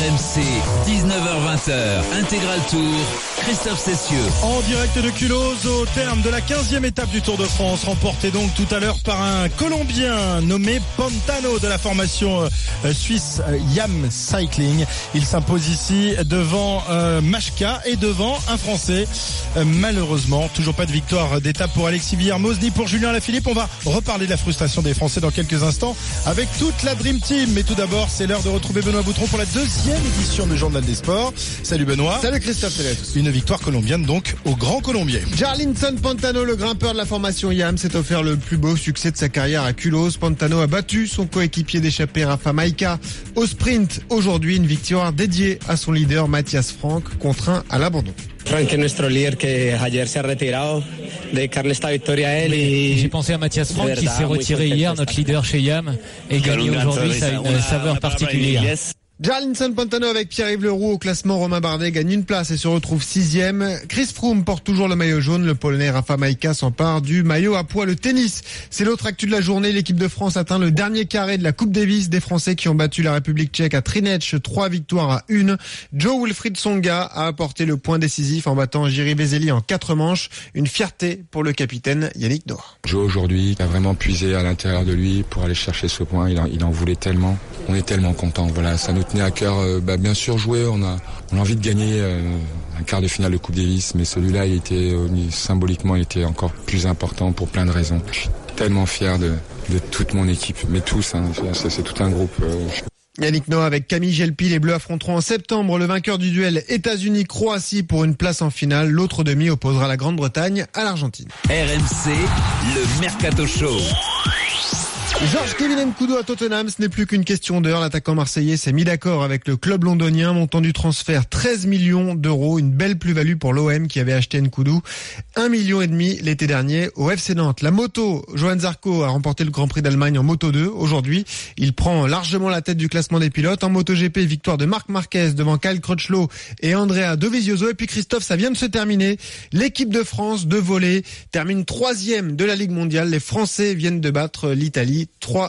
RMC, 19h-20h, Intégral Tour, Christophe Cessieux. En direct de Culose, au terme de la 15e étape du Tour de France, remportée donc tout à l'heure par un Colombien nommé Pantano de la formation suisse YAM Cycling. Il s'impose ici devant Majka et devant un Français. Malheureusement, toujours pas de victoire d'étape pour Alexis Villermoz ni pour Julien Alaphilippe. On va reparler de la frustration des Français dans quelques instants avec toute la Dream Team. Mais tout d'abord, c'est l'heure de retrouver Benoît Boutron pour la deuxième édition du Journal des Sports. Salut Benoît. Salut Christophe, salut à tous. Une victoire colombienne donc au Grand Colombier. Jarlinson Pantano, le grimpeur de la formation YAM, s'est offert le plus beau succès de sa carrière à Culose. Pantano a battu son coéquipier d'échappée Rafa Majka au sprint. Aujourd'hui, une victoire dédiée à son leader Matthias Frank, contraint à l'abandon. Frank est notre leader qui ayer s'est retirado. J'ai pensé à Matthias Frank qui s'est retiré hier, notre leader chez YAM, et gagner aujourd'hui, ça a une saveur particulière. Jarlinson Pantano avec Pierre-Yves Leroux au classement. Romain Bardet gagne une place et se retrouve 6e. Chris Froome porte toujours le maillot jaune. Le Polonais Rafa Majka s'empare du maillot à pois. Le tennis, c'est l'autre actu de la journée. L'équipe de France atteint le dernier carré de la Coupe Davis. Des Français qui ont battu la République tchèque à Trinec, 3 victoires à 1. Joe Wilfried Tsonga a apporté le point décisif en battant Jiří Veselý en 4 manches. Une fierté pour le capitaine Yannick Noah. Joe aujourd'hui a vraiment puisé à l'intérieur de lui pour aller chercher ce point. Il en voulait tellement. On est tellement contents. Voilà, ça nous tenait à cœur. Bien sûr jouer, on a envie de gagner un quart de finale de Coupe Davis, mais celui-là symboliquement il était encore plus important pour plein de raisons. Je suis tellement fier de toute mon équipe, mais tous, c'est tout un groupe. Yannick Noah avec Camille Gelpi, les Bleus affronteront en septembre le vainqueur du duel États-Unis-Croatie pour une place en finale. L'autre demi opposera la Grande-Bretagne à l'Argentine. RMC, le Mercato Show. Georges-Kevin Nkoudou à Tottenham, ce n'est plus qu'une question d'heure. L'attaquant marseillais s'est mis d'accord avec le club londonien. Montant du transfert 13 millions d'euros. Une belle plus-value pour l'OM qui avait acheté Nkoudou. 1,5 million l'été dernier au FC Nantes. La moto, Johan Zarco a remporté le Grand Prix d'Allemagne en Moto 2. Aujourd'hui, il prend largement la tête du classement des pilotes. En MotoGP, victoire de Marc Marquez devant Kyle Crutchlow et Andrea Dovizioso. Et puis Christophe, ça vient de se terminer. L'équipe de France de volley termine 3e de la Ligue mondiale. Les Français viennent de battre l'Italie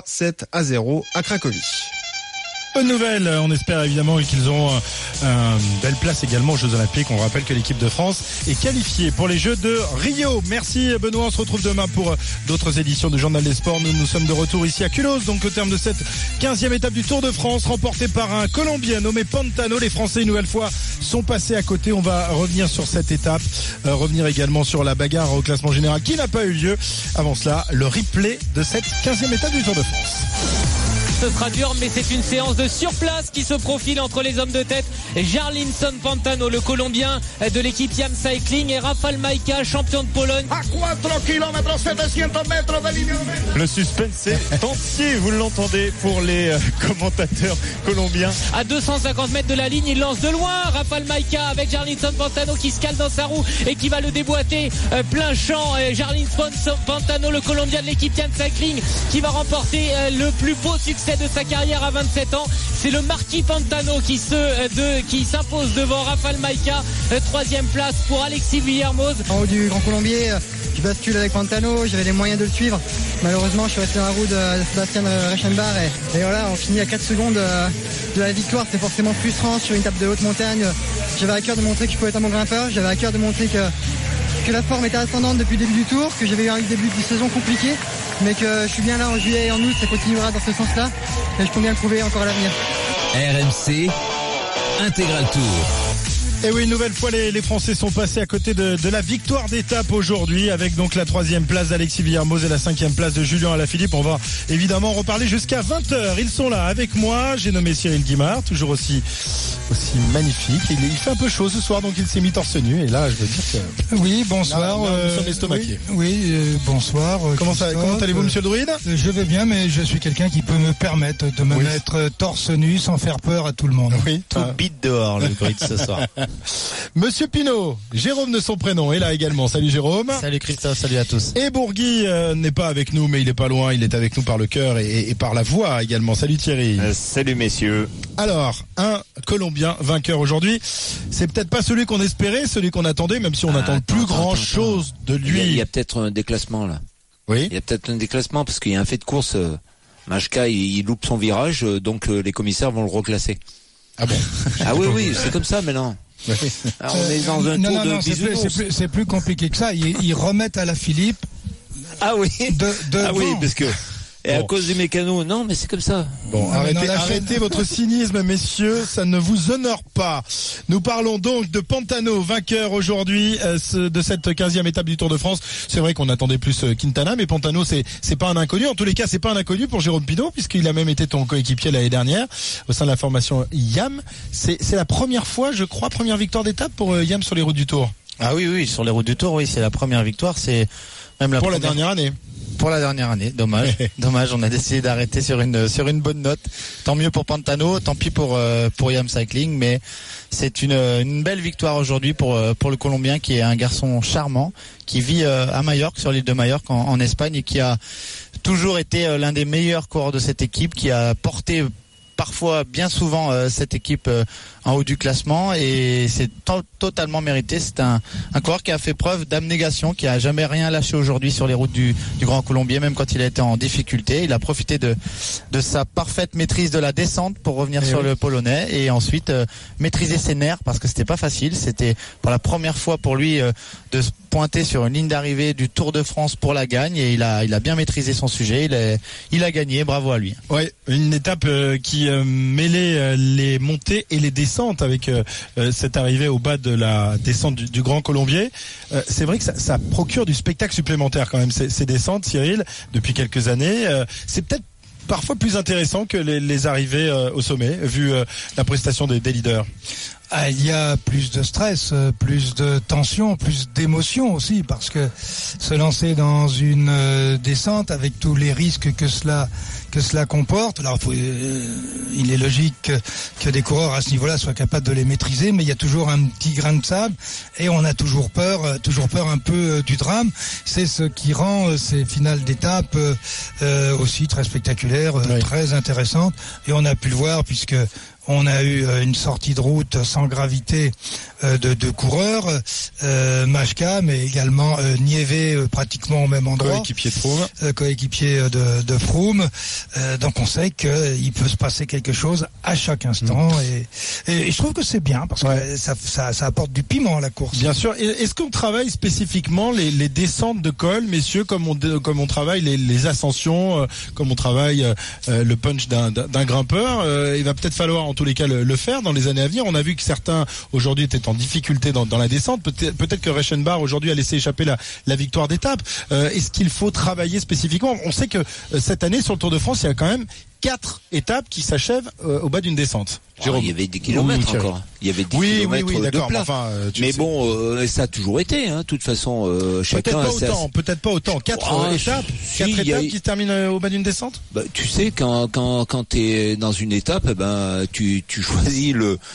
3-7-0 à Cracovie. Bonne nouvelle, on espère évidemment qu'ils auront une belle place également aux Jeux Olympiques. On rappelle que l'équipe de France est qualifiée pour les Jeux de Rio. Merci Benoît, on se retrouve demain pour d'autres éditions du Journal des Sports. Nous sommes de retour ici à Culose, donc au terme de cette 15e étape du Tour de France, remportée par un Colombien nommé Pantano. Les Français, une nouvelle fois, sont passés à côté. On va revenir sur cette étape, revenir également sur la bagarre au classement général qui n'a pas eu lieu. Avant cela, le replay de cette 15e étape du Tour de France. Ce sera dur, mais c'est une séance de surplace qui se profile entre les hommes de tête. Jarlinson Pantano, le Colombien de l'équipe YAM Cycling, et Rafael Majka, champion de Pologne. À 4 km 700 mètres de ligne. Le suspense est entier, vous l'entendez, pour les commentateurs colombiens. À 250 mètres de la ligne, il lance de loin Rafael Majka avec Jarlinson Pantano qui se cale dans sa roue et qui va le déboîter plein champ. Jarlinson Pantano, le Colombien de l'équipe YAM Cycling, qui va remporter le plus beau succès de sa carrière à 27 ans. C'est le Marquis Pantano qui s'impose devant Rafael Majka. 3e place pour Alexis Villermoz. En haut du Grand Colombier, je bascule avec Pantano, j'avais les moyens de le suivre. Malheureusement, je suis resté dans la roue de Sébastien Reichenbach et voilà, on finit à 4 secondes de la victoire. C'est forcément frustrant sur une étape de haute montagne. J'avais à cœur de montrer que je pouvais être un bon grimpeur. J'avais à cœur de montrer que la forme était ascendante depuis le début du tour, que j'avais eu un début de saison compliqué, mais que je suis bien là en juillet et en août, ça continuera dans ce sens-là et je peux bien le prouver encore à l'avenir. RMC, Intégral Tour. Et oui, une nouvelle fois, les Français sont passés à côté de la victoire d'étape aujourd'hui, avec donc la 3e place d'Alexis Villermoz et la 5e place de Julien Alaphilippe. On va évidemment reparler jusqu'à 20h. Ils sont là avec moi. J'ai nommé Cyril Guimard, toujours aussi magnifique. Il fait un peu chaud ce soir, donc il s'est mis torse nu. Et là, je veux dire que... Oui, bonsoir. Nous sommes estomaqués. Oui, bonsoir. Comment allez-vous, monsieur le druide? Je vais bien, mais je suis quelqu'un qui peut me permettre de me mettre torse nu sans faire peur à tout le monde. Oui. Tout bite dehors, le druide, ce soir. Monsieur Pinault, Jérôme de son prénom, est là également. Salut Jérôme. Salut Christophe, salut à tous. Et Bourgui n'est pas avec nous, mais il est pas loin. Il est avec nous par le cœur et par la voix également. Salut Thierry. Salut messieurs. Alors, un Colombien vainqueur aujourd'hui. C'est peut-être pas celui qu'on espérait, celui qu'on attendait, même si on attend plus grand chose de lui. Il y a peut-être un déclassement là. Oui. Il y a peut-être un déclassement parce qu'il y a un fait de course. Majka, il loupe son virage, donc les commissaires vont le reclasser. Ah bon? Ah oui, c'est comme ça maintenant. Alors, on est dans un tour de bisounours. C'est plus compliqué que ça. Ils remettent à la Philippe. Ah oui. Ah oui, parce que. Et à cause du mécano, non, mais c'est comme ça. Bon, arrêtez votre cynisme, messieurs, ça ne vous honore pas. Nous parlons donc de Pantano, vainqueur aujourd'hui de cette 15e étape du Tour de France. C'est vrai qu'on attendait plus Quintana, mais Pantano, c'est pas un inconnu. En tous les cas, c'est pas un inconnu pour Jérôme Pinot, puisqu'il a même été ton coéquipier l'année dernière au sein de la formation YAM. C'est la première fois, je crois, première victoire d'étape pour YAM sur les routes du Tour. Ah oui, sur les routes du Tour, oui, c'est la première victoire. C'est même la pour première... la dernière année. Pour la dernière année, dommage. Dommage, on a décidé d'arrêter sur une bonne note. Tant mieux pour Pantano, tant pis pour YAM Cycling, mais c'est une belle victoire aujourd'hui pour le Colombien, qui est un garçon charmant, qui vit à Majorque, sur l'île de Majorque en Espagne, et qui a toujours été l'un des meilleurs coureurs de cette équipe, qui a porté parfois, bien souvent, cette équipe en haut du classement, et c'est totalement mérité. C'est un coureur qui a fait preuve d'abnégation, qui a jamais rien lâché aujourd'hui sur les routes du Grand Colombier, même quand il a été en difficulté. Il a profité de sa parfaite maîtrise de la descente pour revenir sur le Polonais, et ensuite maîtriser ses nerfs, parce que c'était pas facile. C'était pour la première fois pour lui de se pointer sur une ligne d'arrivée du Tour de France pour la gagne, et il a bien maîtrisé son sujet. Il a gagné, bravo à lui. Ouais, une étape qui mêlait les montées et les descentes, avec cette arrivée au bas de la descente du Grand Colombier. C'est vrai que ça procure du spectacle supplémentaire quand même, ces descentes, Cyril, depuis quelques années. C'est peut-être parfois plus intéressant que les arrivées au sommet, vu la prestation des leaders. Ah, il y a plus de stress, plus de tension, plus d'émotion aussi, parce que se lancer dans une descente avec tous les risques que cela comporte. Alors, il est logique que des coureurs à ce niveau-là soient capables de les maîtriser, mais il y a toujours un petit grain de sable, et on a toujours peur un peu du drame. C'est ce qui rend ces finales d'étape aussi très spectaculaires, très intéressantes, et on a pu le voir, puisque on a eu une sortie de route sans gravité de coureurs, Majka, mais également Nieve, pratiquement au même endroit. Coéquipier de Froome. Coéquipier de Froome. Donc on sait qu'il peut se passer quelque chose à chaque instant, et je trouve que c'est bien, parce que ça apporte du piment à la course. Bien sûr. Est-ce qu'on travaille spécifiquement les descentes de col, messieurs, comme on travaille les ascensions, comme on travaille le punch d'un grimpeur? Il va peut-être falloir en tous les cas le faire dans les années à venir. On a vu que certains aujourd'hui étaient en difficulté dans la descente. Peut-être que Reichenbach aujourd'hui a laissé échapper la victoire d'étape. Est-ce qu'il faut travailler spécifiquement? On sait que cette année sur le Tour de France, il y a quand même 4 étapes qui s'achèvent au bas d'une descente. Jérôme. Il y avait des kilomètres encore. Il y avait des kilomètres de plat. Mais bon, ça a toujours été, de toute façon. Chacun peut-être pas autant. 4 étapes, 4 étapes qui se terminent au bas d'une descente. Bah, tu sais, quand t'es dans une étape, tu choisis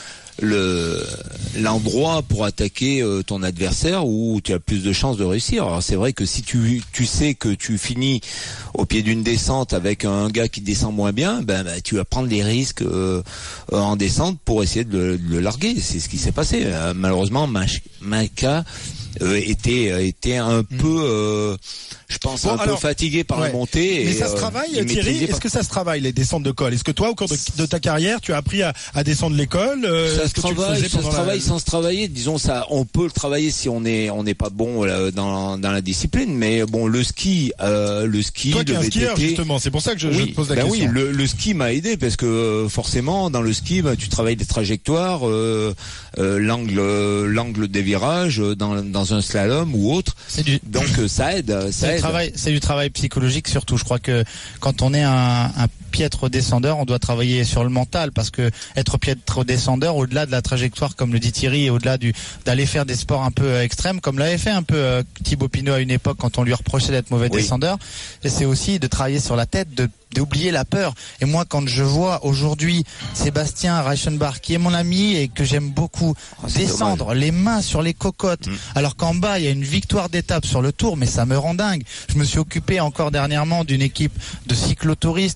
l'endroit pour attaquer ton adversaire où tu as plus de chances de réussir. Alors c'est vrai que si tu sais que tu finis au pied d'une descente avec un gars qui descend moins bien, tu vas prendre des risques en descente pour essayer de le larguer. C'est ce qui s'est passé. Malheureusement, Majka était un peu je pense un peu fatigué par la montée. Mais ça se travaille, Thierry. Est-ce que ça se travaille, les descentes de col? Est-ce que toi, au cours de ta carrière, tu as appris à descendre les cols? Ça se travaille sans se travailler. Disons ça, on peut le travailler si on n'est pas bon dans la discipline. Mais bon, le ski, toi qui es un skieur, justement, c'est pour ça que je te pose la question. Oui, le ski m'a aidé, parce que forcément, dans le ski, tu travailles des trajectoires, l'angle des virages dans un slalom ou autre. Donc ça aide. C'est du travail psychologique surtout. Je crois que quand on est un piètre descendeur, on doit travailler sur le mental, parce que être piètre descendeur, au-delà de la trajectoire, comme le dit Thierry, et au-delà d'aller faire des sports un peu extrêmes, comme l'avait fait un peu Thibaut Pinot à une époque quand on lui reprochait d'être mauvais descendeur, c'est aussi de travailler sur la tête, d'oublier la peur. Et moi, quand je vois aujourd'hui Sébastien Reichenbach, qui est mon ami et que j'aime beaucoup, descendre les mains sur les cocottes, alors qu'en bas il y a une victoire d'étape sur le Tour, mais ça me rend dingue. Je me suis occupé encore dernièrement d'une équipe de cyclotouristes pour préparer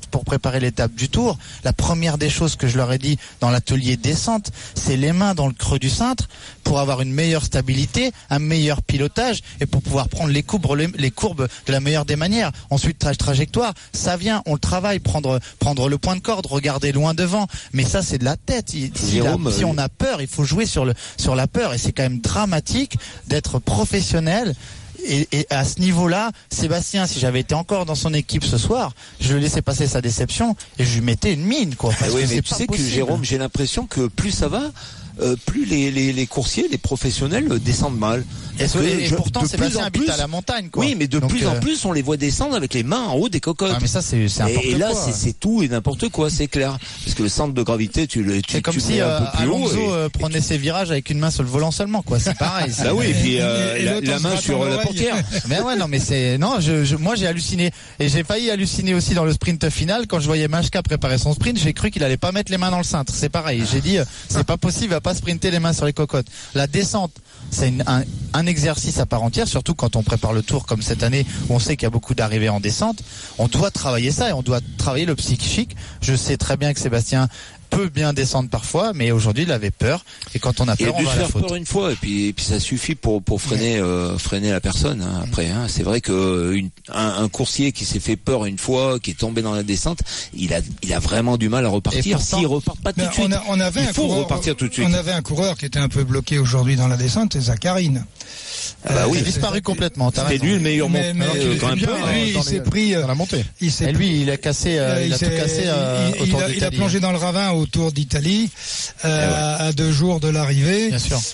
préparer l'étape du Tour, la première des choses que je leur ai dit dans l'atelier descente, c'est les mains dans le creux du cintre pour avoir une meilleure stabilité, un meilleur pilotage et pour pouvoir prendre les courbes de la meilleure des manières. Ensuite, trajectoire, ça vient, on le travaille, prendre le point de corde, regarder loin devant. Mais ça, c'est de la tête. Si on a peur, il faut jouer sur la peur. Et c'est quand même dramatique d'être professionnel. Et à ce niveau-là, Sébastien, si j'avais été encore dans son équipe ce soir, je le laissais passer sa déception et je lui mettais une mine, quoi. Oui, mais tu sais que Jérôme, j'ai l'impression que plus ça va, plus les coursiers, les professionnels descendent mal. Et pourtant, Sébastien habite à la montagne, quoi. Oui, mais de plus en plus, on les voit descendre avec les mains en haut des cocottes. Ah, mais ça, c'est n'importe quoi. Et là, c'est tout et n'importe quoi, c'est clair. Parce que le centre de gravité, c'est comme si un peu plus Alonso prenait ses virages avec une main sur le volant seulement, quoi. C'est pareil. Ah oui, et puis la main sur la portière. Mais ouais, non, mais moi j'ai halluciné et j'ai failli halluciner aussi dans le sprint final quand je voyais Majka préparer son sprint. J'ai cru qu'il allait pas mettre les mains dans le cintre. C'est pareil. J'ai dit c'est pas possible, il va pas sprinter les mains sur les cocottes. La descente, c'est un exercice à part entière, surtout quand on prépare le Tour comme cette année où on sait qu'il y a beaucoup d'arrivées en descente. On doit travailler ça et on doit travailler le psychique. Je sais très bien que Sébastien peut bien descendre parfois, mais aujourd'hui il avait peur et quand on a peur, on va à la faute. Peur une fois et puis ça suffit pour freiner la personne. Hein, après, hein. C'est vrai que un coursier qui s'est fait peur une fois, qui est tombé dans la descente, il a vraiment du mal à repartir. S'il repart pas tout de suite, il faut repartir tout de suite. On avait un coureur qui était un peu bloqué aujourd'hui dans la descente, c'est Zacharine. Il a disparu complètement. C'était lui le meilleur monteur quand même. Lui, il s'est pris dans la montée. Il a cassé, il a tout cassé. Il a plongé dans le ravin au Tour d'Italie à 2 jours de l'arrivée. Bien sûr.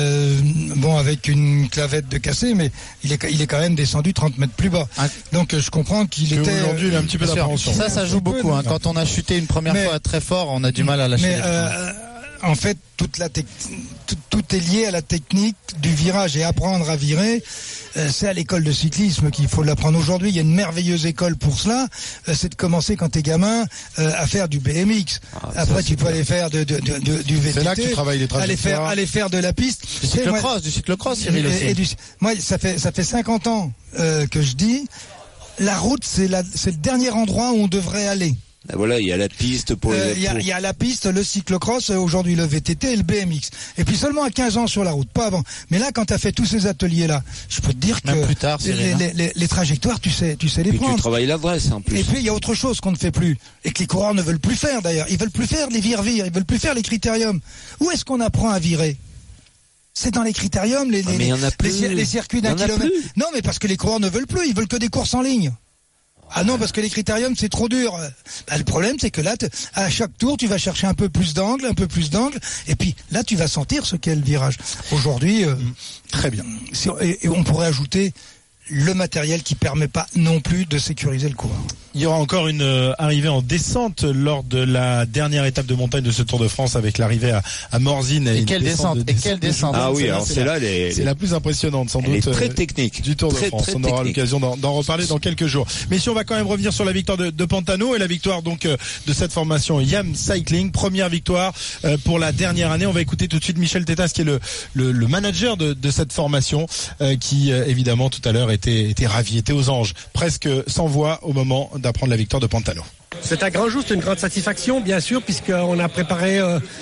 Avec une clavette de cassé, mais il est quand même descendu 30 mètres plus bas. Donc je comprends qu'il était. Aujourd'hui, il a un petit peu d'appréhension. Ça joue beaucoup. Quand on a chuté une première fois très fort, on a du mal à lâcher. En fait, tout est lié à la technique du virage et apprendre à virer. C'est à l'école de cyclisme qu'il faut l'apprendre aujourd'hui. Il y a une merveilleuse école pour cela. C'est de commencer quand t'es gamin à faire du BMX. Après, tu peux aller faire du VTT. C'est là que tu travailles les trajectoires. Aller faire de la piste. Du cyclocross, Cyril aussi. Moi, ça fait 50 ans que je dis, la route, c'est le dernier endroit où on devrait aller. Voilà, il y a la piste pour il y a la piste, le cyclocross, aujourd'hui le VTT et le BMX. Et puis seulement à 15 ans sur la route, pas avant. Mais là, quand tu as fait tous ces ateliers-là, je peux te dire que plus tard, les trajectoires, tu sais les prendre. Tu travailles l'adresse en plus. Et puis il y a autre chose qu'on ne fait plus et que les coureurs ne veulent plus faire d'ailleurs. Ils veulent plus faire les vire-vire, ils veulent plus faire les critériums. Où est-ce qu'on apprend à virer ? C'est dans les critériums, les circuits d'un kilomètre. Non, mais parce que les coureurs ne veulent plus, ils veulent que des courses en ligne. Ah non, parce que les critériums, c'est trop dur. Le problème, c'est que là, à chaque tour, tu vas chercher un peu plus d'angle, et puis là, tu vas sentir ce qu'est le virage. Aujourd'hui, très bien. Et on pourrait ajouter le matériel qui permet pas non plus de sécuriser le coureur. Il y aura encore une arrivée en descente lors de la dernière étape de montagne de ce Tour de France avec l'arrivée à Morzine. Et quelle descente. Ah oui, alors c'est la plus impressionnante sans doute. Très technique. Du Tour de France. On aura l'occasion d'en reparler dans quelques jours. Mais si on va quand même revenir sur la victoire de Pantano et la victoire donc de cette formation YAM Cycling. Première victoire pour la dernière année. On va écouter tout de suite Michel Tétas qui est le manager de cette formation qui évidemment tout à l'heure était ravi, était aux anges, presque sans voix au moment d'apprendre la victoire de Pantano. C'est un grand jour, c'est une grande satisfaction, bien sûr, puisqu'on a préparé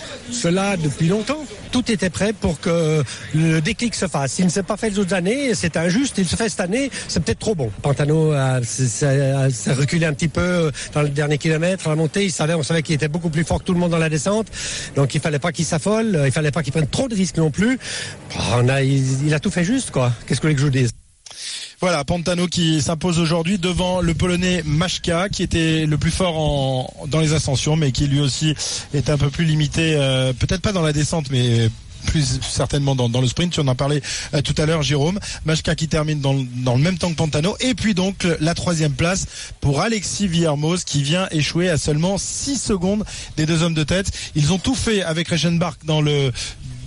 cela depuis longtemps. Tout était prêt pour que le déclic se fasse. Il ne s'est pas fait les autres années, c'est injuste. Il se fait cette année, c'est peut-être trop bon. Pantano s'est reculé un petit peu dans le dernier kilomètre à la montée. On savait qu'il était beaucoup plus fort que tout le monde dans la descente. Donc il fallait pas qu'il s'affole, il fallait pas qu'il prenne trop de risques non plus. Il a tout fait juste, quoi. Qu'est-ce que vous voulez que je vous dise ? Voilà, Pantano qui s'impose aujourd'hui devant le Polonais Majka, qui était le plus fort dans les ascensions, mais qui lui aussi est un peu plus limité, peut-être pas dans la descente, mais plus certainement dans le sprint. Tu en as parlé tout à l'heure, Jérôme. Majka qui termine dans le même temps que Pantano. Et puis donc la 3e place pour Alexis Villermoz qui vient échouer à seulement 6 secondes des deux hommes de tête. Ils ont tout fait avec Reichenbach dans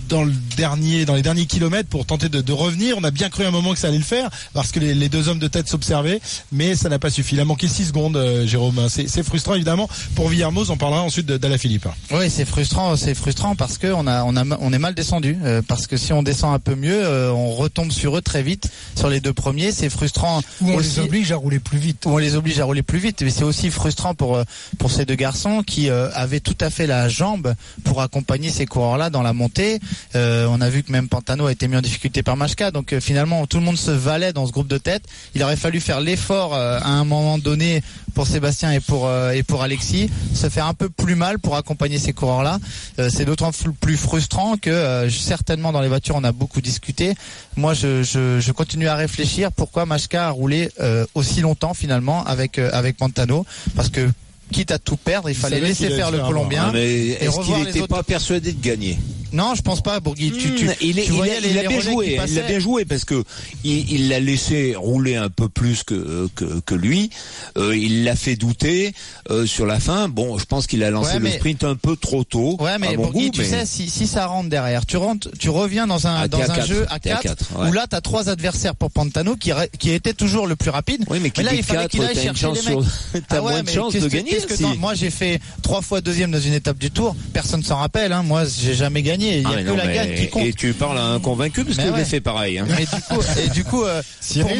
dans les derniers kilomètres pour tenter de revenir. On a bien cru à un moment que ça allait le faire parce que les deux hommes de tête s'observaient, mais ça n'a pas suffi. Il a manqué 6 secondes, Jérôme. C'est frustrant évidemment pour Villermoz. On parlera ensuite d'Alaphilippe. Oui, c'est frustrant parce que on est mal descendu. Parce que si on descend un peu mieux, on retombe sur eux très vite sur les deux premiers. C'est frustrant. Ou on les oblige à rouler plus vite. Mais c'est aussi frustrant pour ces deux garçons qui avaient tout à fait la jambe pour accompagner ces coureurs-là dans la montée. On a vu que même Pantano a été mis en difficulté par Majka. Donc finalement, tout le monde se valait dans ce groupe de tête. Il aurait fallu faire l'effort à un moment donné pour Sébastien et pour Alexis, se faire un peu plus mal pour accompagner ces coureurs-là. C'est d'autant plus frustrant que certainement dans les voitures on a beaucoup discuté. Moi je continue à réfléchir pourquoi Majka a roulé aussi longtemps finalement avec Pantano, parce que quitte à tout perdre, il fallait laisser faire le Colombien. Mais est-ce qu'il n'était pas persuadé de gagner? Non, je pense pas, Bourgui. Il a bien joué. Il a bien joué parce que il l'a laissé rouler un peu plus que lui. Il l'a fait douter sur la fin. Bon, je pense qu'il a lancé le sprint un peu trop tôt. Ouais, mais Bourgui, tu sais, si ça rentre derrière, tu reviens dans un jeu à 4 où là t'as 3 adversaires pour Pantano qui était toujours le plus rapide. Oui, mais là il fallait qu'il aille chercher les mecs. T'as moins de chance de gagner. Moi j'ai fait 3 fois deuxième dans une étape du Tour. Personne s'en rappelle. Moi j'ai jamais gagné. Il y a que la gagne qui compte. Et tu parles à un convaincu parce que j'ai fait pareil. Mais du coup, pour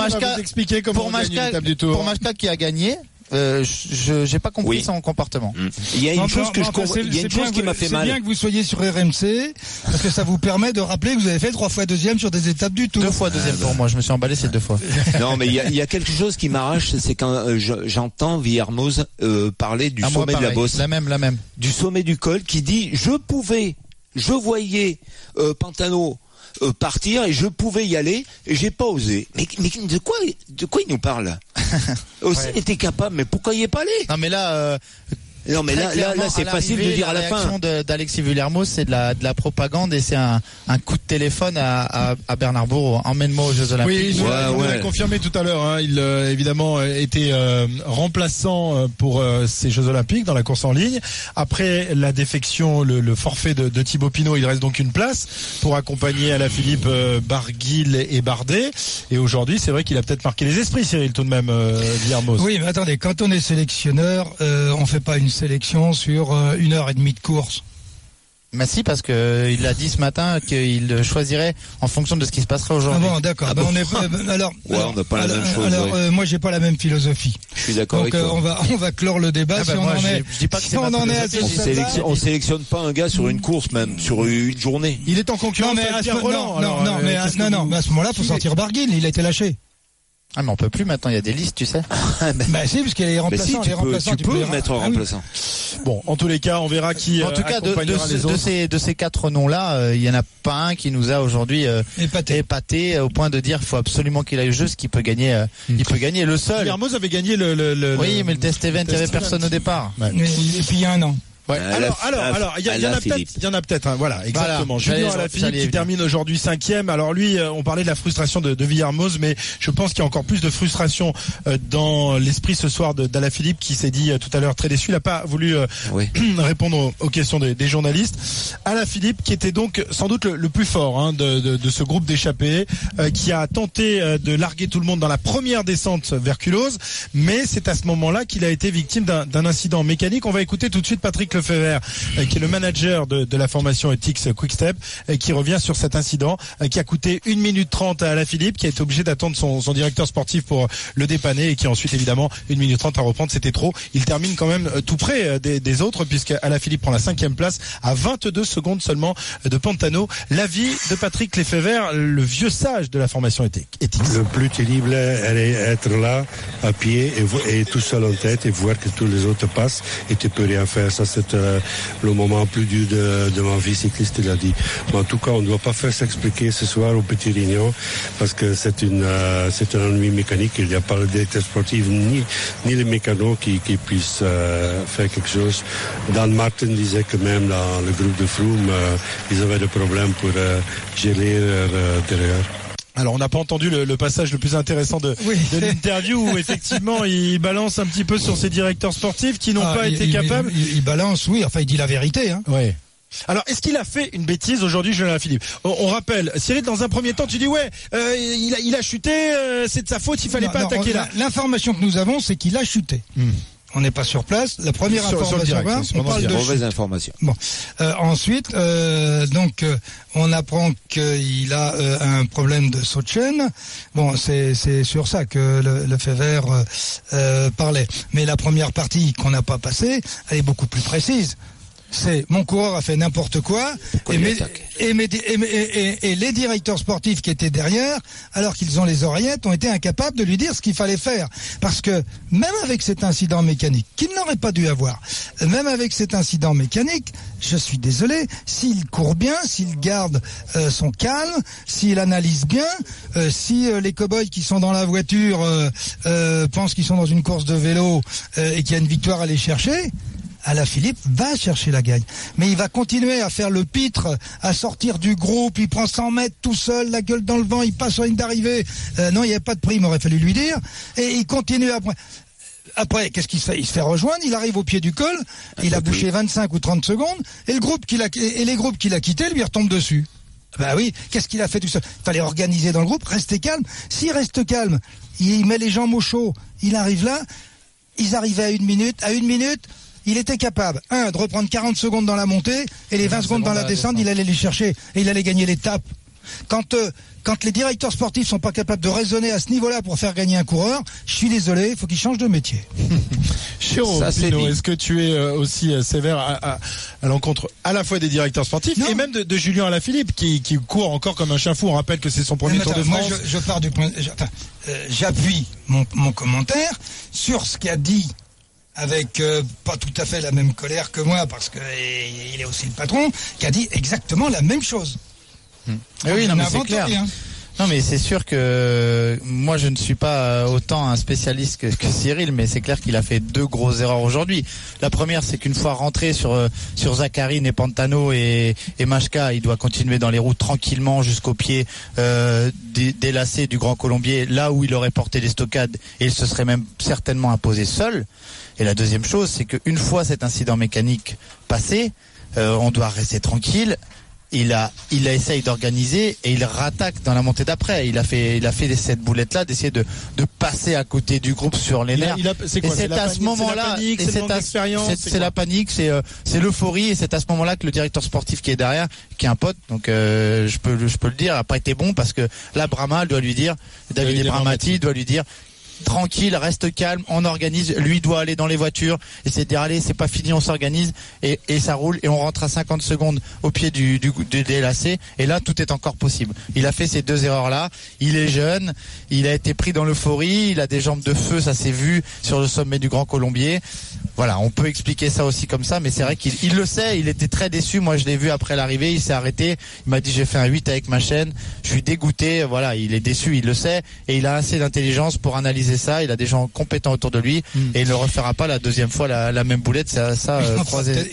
Majka qui a gagné, j'ai pas compris son comportement. Il y a une chose qui m'a fait mal. C'est bien que vous soyez sur RMC parce que ça vous permet de rappeler que vous avez fait 3 fois deuxième sur des étapes du Tour. 2 fois deuxième pour moi, je me suis emballé ces 2 fois. Non, mais il y a quelque chose qui m'arrache, c'est quand j'entends Villermoz parler du sommet de la Beauce. La même. Du sommet du col, qui dit je voyais Pantano partir et je pouvais y aller et j'ai pas osé. Mais de quoi il nous parle? Aussi était capable, mais pourquoi il est pas allé? Non mais là c'est facile de dire à la fin. La réaction d'Alexis Villermoz, c'est de la propagande et c'est un coup de téléphone à Bernard Bourreau. Emmène-moi aux Jeux Olympiques. Oui, on l'a confirmé tout à l'heure. Il évidemment était remplaçant pour ces Jeux Olympiques dans la course en ligne. Après la défection, le forfait de Thibaut Pinot, il reste donc une place pour accompagner Alaphilippe, Barguil et Bardet. Et aujourd'hui, c'est vrai qu'il a peut-être marqué les esprits, Cyril, tout de même, Villermoz. Oui, mais attendez, quand on est sélectionneur, on fait pas une sélection sur 1h30 de course. Mais si, parce que il a dit ce matin qu'il choisirait en fonction de ce qui se passerait aujourd'hui. Ah bon, d'accord. on n'a pas la même chose. Alors, moi, j'ai pas la même philosophie. Je suis d'accord avec toi. On va clore le débat. Je dis pas que c'est on en est à on sélectionne pas un gars sur une course, même sur une journée. Il est en concurrence avec Pierre Roland. Mais à ce moment-là, faut sortir Barguil. Il a été lâché. Ah mais on peut plus maintenant, il y a des listes, tu sais. Bah si, parce qu'il y a les remplaçants. Tu peux mettre un remplaçant. Bon, en tous les cas, on verra qui en tout cas les autres. de ces 4 noms-là, il y en a pas un qui nous a aujourd'hui épaté au point de dire qu'il faut absolument qu'il aille au jeu, ce qu'il peut gagner. Il peut gagner le seul. Villermoz avait gagné Oui, mais le test event, il y avait personne au départ. Et puis il y a un an. Ouais. Alors, il y en a peut-être. Voilà, exactement. Julien Alaphilippe qui termine aujourd'hui 5e. Alors lui, on parlait de la frustration de Villermoz, mais je pense qu'il y a encore plus de frustration dans l'esprit ce soir d'Alaphilippe qui s'est dit tout à l'heure très déçu. Il n'a pas voulu répondre aux questions des journalistes. Alaphilippe qui était donc sans doute le plus fort de ce groupe d'échappés, qui a tenté de larguer tout le monde dans la première descente vers Culose, mais c'est à ce moment-là qu'il a été victime d'un incident mécanique. On va écouter tout de suite Patrick Lefebvre, qui est le manager de la formation ETICS Quick-Step, qui revient sur cet incident qui a coûté 1 minute 30 à Alaphilippe, qui a été obligé d'attendre son directeur sportif pour le dépanner et qui ensuite évidemment 1 minute 30 à reprendre, c'était trop. Il termine quand même tout près des autres puisque Alaphilippe prend la 5e place à 22 secondes seulement de Pantano. L'avis de Patrick Lefebvre, le vieux sage de la formation ETICS. Le plus terrible, est être là à pied et tout seul en tête et voir que tous les autres passent et tu peux rien faire. Ça c'est le moment plus dur de ma vie cycliste, il a dit. Mais en tout cas, on ne doit pas faire s'expliquer ce soir au Petit Réunion parce que c'est un ennui mécanique. Il n'y a pas le directeur sportif ni les mécanos qui puissent faire quelque chose. Dan Martin disait que même dans le groupe de Froome, ils avaient des problèmes pour gérer leur derrière. Alors on n'a pas entendu le passage le plus intéressant de l'interview où effectivement il balance un petit peu sur ses directeurs sportifs qui n'ont pas été capables. Il balance, oui, enfin il dit la vérité. Ouais. Alors, est-ce qu'il a fait une bêtise aujourd'hui, Julien Philippe? On rappelle, Cyril, dans un premier temps, tu dis il a chuté, c'est de sa faute, il fallait pas attaquer là. L'information que nous avons, c'est qu'il a chuté. On n'est pas sur place. La première information, on parle de mauvaise information. Bon. Ensuite, on apprend qu'il a un problème de saut de chaîne. Bon, c'est sur ça que le fait vert parlait. Mais la première partie qu'on n'a pas passée, elle est beaucoup plus précise. C'est mon coureur a fait n'importe quoi et les directeurs sportifs qui étaient derrière, alors qu'ils ont les oreillettes, ont été incapables de lui dire ce qu'il fallait faire. Parce que même avec cet incident mécanique, qu'il n'aurait pas dû avoir, même avec cet incident mécanique, je suis désolé, s'il court bien, s'il garde son calme, s'il analyse bien, si les cow-boys qui sont dans la voiture pensent qu'ils sont dans une course de vélo et qu'il y a une victoire à aller chercher, Alaphilippe va chercher la gagne. Mais il va continuer à faire le pitre, à sortir du groupe, il prend 100 mètres tout seul, la gueule dans le vent, il passe sur une ligne d'arrivée. Non, il n'y avait pas de prime, il aurait fallu lui dire. Et il continue après. Après, qu'est-ce qu'il se fait? Il se fait rejoindre, il arrive au pied du col, il a bouché 25 ou 30 secondes, et les groupes qu'il a quittés lui retombent dessus. Bah oui, qu'est-ce qu'il a fait tout seul? Il fallait organiser dans le groupe, rester calme. S'il reste calme, il met les jambes au chaud, il arrive là, ils arrivaient à une minute, il était capable, de reprendre 40 secondes dans la montée et les 20 secondes dans la descente, il allait les chercher et il allait gagner l'étape. Quand les directeurs sportifs sont pas capables de raisonner à ce niveau-là pour faire gagner un coureur, je suis désolé, il faut qu'ils changent de métier. Chiro, est-ce que tu es aussi sévère à l'encontre à la fois des directeurs sportifs et même de Julien Alaphilippe qui court encore comme un chien fou? On rappelle que c'est son premier Tour de France. Moi, je pars du point. J'appuie mon commentaire sur ce qu'a dit, avec pas tout à fait la même colère que moi, parce que il est aussi le patron, qui a dit exactement la même chose. Oui, non, mais c'est clair. Non, mais c'est sûr que moi je ne suis pas autant un spécialiste que Cyril, mais c'est clair qu'il a fait 2 grosses erreurs aujourd'hui. La première, c'est qu'une fois rentré sur Zakharine et Pantano et Majka, il doit continuer dans les routes tranquillement jusqu'au pied des lacets du Grand Colombier, là où il aurait porté les stockades, et il se serait même certainement imposé seul. Et la deuxième chose, c'est qu'une fois cet incident mécanique passé, on doit rester tranquille. Il a essayé d'organiser et il rattaque dans la montée d'après. Il a fait cette boulette-là d'essayer de passer à côté du groupe sur les nerfs. C'est quoi? C'est à ce moment-là, c'est la panique, c'est l'euphorie, et c'est à ce moment-là que le directeur sportif qui est derrière, qui est un pote, donc je peux le dire, a pas été bon, parce que là, Brahma doit lui dire, David Bramati doit lui dire, tranquille, reste calme, on organise, lui doit aller dans les voitures, essayer de dire allez, c'est pas fini, on s'organise, et ça roule, et on rentre à 50 secondes au pied du délacé, et là tout est encore possible. Il a fait ces 2 erreurs là, il est jeune, il a été pris dans l'euphorie, il a des jambes de feu, ça s'est vu sur le sommet du Grand Colombier. Voilà, on peut expliquer ça aussi comme ça, mais c'est vrai qu'il le sait, il était très déçu. Moi je l'ai vu après l'arrivée, il s'est arrêté, il m'a dit j'ai fait un 8 avec ma chaîne, je suis dégoûté, voilà, il est déçu, il le sait, et il a assez d'intelligence pour analyser ça, il a des gens compétents autour de lui, et il ne refera pas la deuxième fois la même boulette, croisé.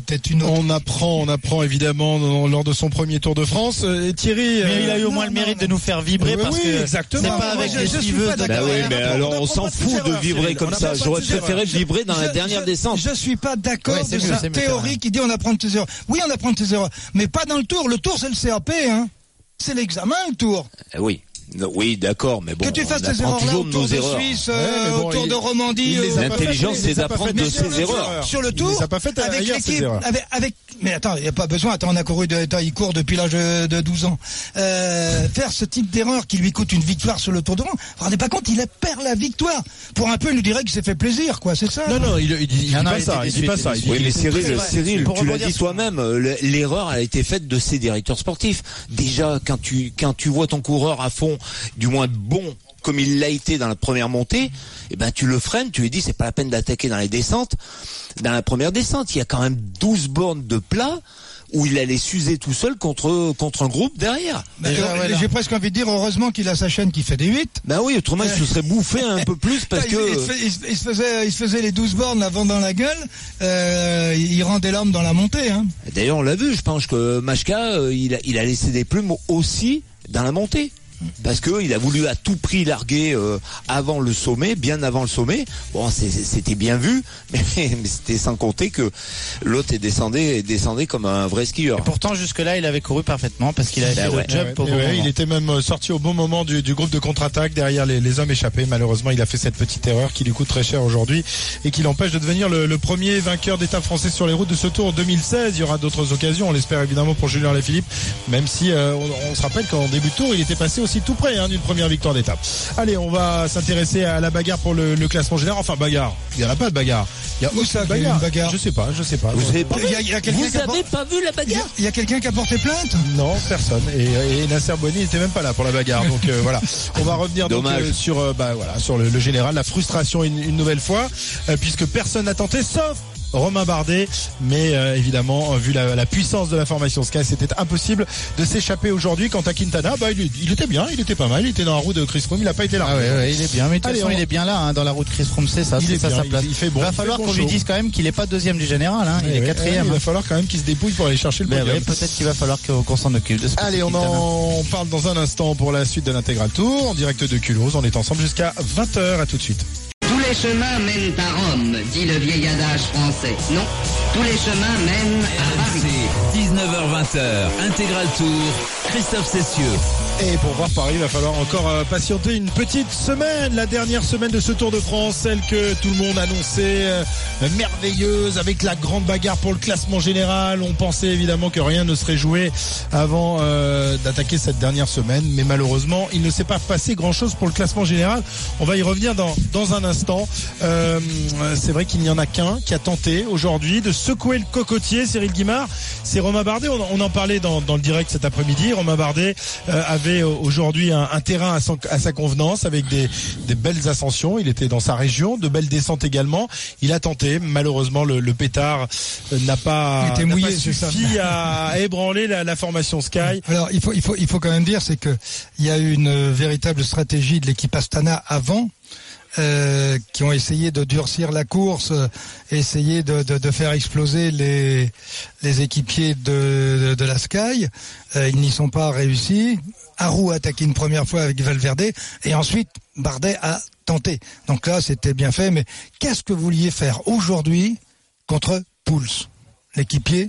On apprend évidemment lors de son premier Tour de France. Thierry, mais il a eu au moins le mérite de nous faire vibrer, parce que exactement. C'est pas avec les suiveuses. Bah oui, mais alors on s'en fout de vibrer comme ça. J'aurais préféré vibrer dans la dernière descente. Je suis pas d'accord de sa théorie qui dit on apprend de ses erreurs. Oui, on apprend de ses erreurs, mais pas dans le Tour. Le Tour, c'est le CAP, hein. C'est l'examen, le Tour. Oui. Oui, d'accord, mais bon, que tu fasses tes erreurs là, au Tour de Suisse, au Tour de Romandie, l'intelligence, c'est d'apprendre de ses erreurs. Sur le Tour, avec l'équipe, mais attends, il n'y a pas besoin. Attends, on a couru, il court depuis l'âge de 12 ans. Faire ce type d'erreur qui lui coûte une victoire sur le Tour de France, vous vous rendez pas compte, il perd la victoire. Pour un peu, il nous dirait qu'il s'est fait plaisir, quoi, c'est ça? Non, il dit pas ça. Il dit pas ça. Oui, mais Cyril, tu l'as dit toi-même, l'erreur a été faite de ces directeurs sportifs. Déjà, quand tu vois ton coureur à fond, du moins bon comme il l'a été dans la première montée, eh ben tu le freines, tu lui dis c'est pas la peine d'attaquer dans les descentes. Dans la première descente, il y a quand même 12 bornes de plat où il allait s'user tout seul contre un groupe derrière. J'ai presque envie de dire heureusement qu'il a sa chaîne qui fait des 8. Ben oui, autrement il se serait bouffé un peu plus parce que il se faisait les 12 bornes avant dans la gueule, il rendait l'homme dans la montée, hein. D'ailleurs, on l'a vu, je pense que Majka il a laissé des plumes aussi dans la montée. Parce que il a voulu à tout prix larguer avant le sommet, bien avant le sommet. Bon, c'était bien vu, mais c'était sans compter que l'autre descendait comme un vrai skieur. Et pourtant, jusque-là, il avait couru parfaitement parce qu'il avait fait le jump au bon moment. Il était même sorti au bon moment du groupe de contre-attaque derrière les hommes échappés. Malheureusement, il a fait cette petite erreur qui lui coûte très cher aujourd'hui et qui l'empêche de devenir le premier vainqueur d'étape français sur les routes de ce Tour 2016. Il y aura d'autres occasions, on l'espère évidemment pour Julien Alaphilippe, même si on se rappelle qu'en début de tour, il était passé aussi tout près d'une première victoire d'étape. Allez, on va s'intéresser à la bagarre pour le classement général. Enfin, bagarre. Il n'y en a pas de bagarre. Il y a aussi une bagarre. Je sais pas. Vous avez pas vu la bagarre? Il y a quelqu'un qui a porté plainte? Non, personne. Et Nasser Boigny n'était même pas là pour la bagarre. Donc voilà. On va revenir donc sur le général, la frustration une nouvelle fois, puisque personne n'a tenté, sauf Romain Bardet, mais évidemment vu la puissance de la formation Sky, c'était impossible de s'échapper aujourd'hui. Quant à Quintana, il était bien, il était pas mal, il était dans la roue de Chris Froome, il a pas été là. Il est bien, mais de toute façon il est bien là dans la roue de Chris Froome, c'est ça, c'est ça sa place. Il va falloir qu'on lui dise quand même qu'il est pas deuxième du général, il est quatrième. Il va falloir quand même qu'il se débrouille pour aller chercher le podium. Peut-être qu'il va falloir qu'on s'en occupe de ce. Allez, on en parle dans un instant pour la suite de l'intégral tour en direct de Culose. On est ensemble jusqu'à 20h. À tout de suite. Tous les chemins mènent à Rome, dit le vieil adage français. Non, tous les chemins mènent à Paris. 19h-20h, Intégral Tour, Christophe Cessieux. Et pour voir Paris, il va falloir encore patienter une petite semaine, la dernière semaine de ce Tour de France, celle que tout le monde annonçait merveilleuse, avec la grande bagarre pour le classement général. On pensait évidemment que rien ne serait joué avant d'attaquer cette dernière semaine, mais malheureusement, il ne s'est pas passé grand-chose pour le classement général. On va y revenir dans un instant. C'est vrai qu'il n'y en a qu'un qui a tenté aujourd'hui de secouer le cocotier, Cyril Guimard. C'est Romain Bardet. On en parlait dans le direct cet après-midi. Romain Bardet avait aujourd'hui un terrain à sa convenance avec des belles ascensions. Il était dans sa région, de belles descentes également. Il a tenté. Malheureusement, le pétard n'a pas suffi à ébranler la formation Sky. Alors, il faut quand même dire, c'est que il y a eu une véritable stratégie de l'équipe Astana avant. Qui ont essayé de durcir la course, essayer de faire exploser les équipiers de la Sky. Ils n'y sont pas réussis. Arroux a attaqué une première fois avec Valverde et ensuite Bardet a tenté. Donc là, c'était bien fait. Mais qu'est-ce que vous vouliez faire aujourd'hui contre Pouls, l'équipier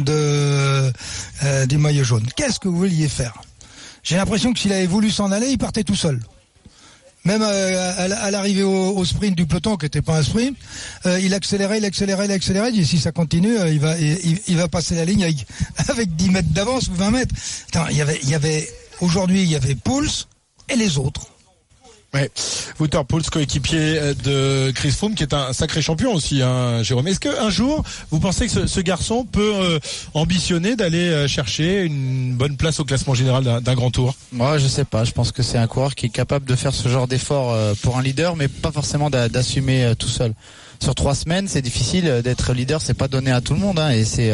du maillot jaune? Qu'est-ce que vous vouliez faire? J'ai l'impression que s'il avait voulu s'en aller, il partait tout seul. Même à l'arrivée au sprint du peloton, qui n'était pas un sprint, il accélérait. Il dit si ça continue, il va passer la ligne avec 10 mètres d'avance ou 20 mètres. Attends, aujourd'hui, il y avait Pouls et les autres. Ouais. Wouter Pouls, coéquipier de Chris Froome, qui est un sacré champion aussi, Jérôme. Est-ce qu'un jour, vous pensez que ce garçon peut ambitionner d'aller chercher une bonne place au classement général d'un grand tour? Moi, je sais pas. Je pense que c'est un coureur qui est capable de faire ce genre d'effort pour un leader, mais pas forcément d'assumer tout seul. Sur 3 semaines, c'est difficile d'être leader, c'est pas donné à tout le monde, et c'est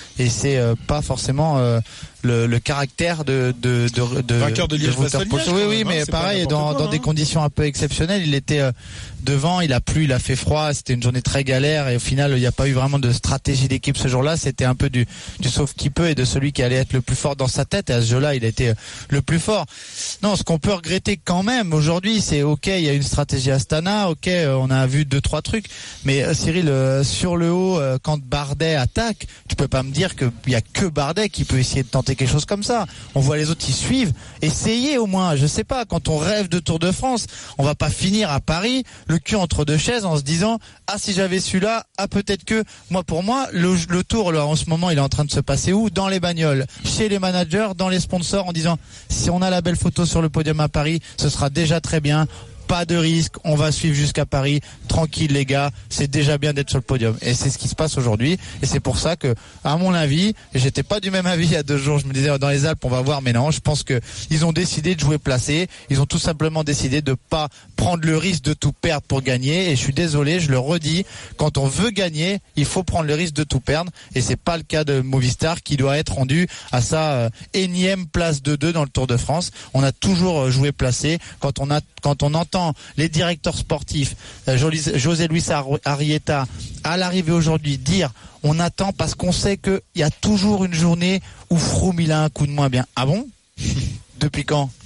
pas forcément le caractère de vainqueur de Liège-Bastogne-Liège. Oui, mais pareil, dans des conditions un peu exceptionnelles, il était devant, il a plu, il a fait froid, c'était une journée très galère et au final, il n'y a pas eu vraiment de stratégie d'équipe ce jour-là, c'était un peu du sauf qui peut et de celui qui allait être le plus fort dans sa tête, et à ce jeu-là, il a été le plus fort. Non, ce qu'on peut regretter quand même aujourd'hui, c'est ok, il y a une stratégie Astana, ok, on a vu 2-3 trucs, mais Cyril, sur le haut, quand Bardet attaque, tu peux pas me dire qu'il y a que Bardet qui peut essayer de tenter quelque chose comme ça. On voit les autres qui suivent. Essayez au moins, je sais pas, quand on rêve de Tour de France, on va pas finir à Paris, le cul entre deux chaises en se disant si j'avais su là, peut-être que pour moi, le Tour là en ce moment, il est en train de se passer où? Dans les bagnoles, chez les managers, dans les sponsors, en disant si on a la belle photo sur le podium à Paris, ce sera déjà très bien. Pas de risque, on va suivre jusqu'à Paris, tranquille les gars, c'est déjà bien d'être sur le podium. Et c'est ce qui se passe aujourd'hui, et c'est pour ça que, à mon avis, j'étais pas du même avis il y a 2 jours, je me disais dans les Alpes on va voir, mais non, je pense que ils ont décidé de jouer placé, ils ont tout simplement décidé de pas prendre le risque de tout perdre pour gagner, et je suis désolé, je le redis, quand on veut gagner, il faut prendre le risque de tout perdre, et c'est pas le cas de Movistar qui doit être rendu à sa énième place de 2 dans le Tour de France. On a toujours joué placé, quand on entend les directeurs sportifs, José Luis Arrieta, à l'arrivée aujourd'hui, dire on attend parce qu'on sait qu'il y a toujours une journée où Froome il a un coup de moins bien. Ah bon? Depuis quand?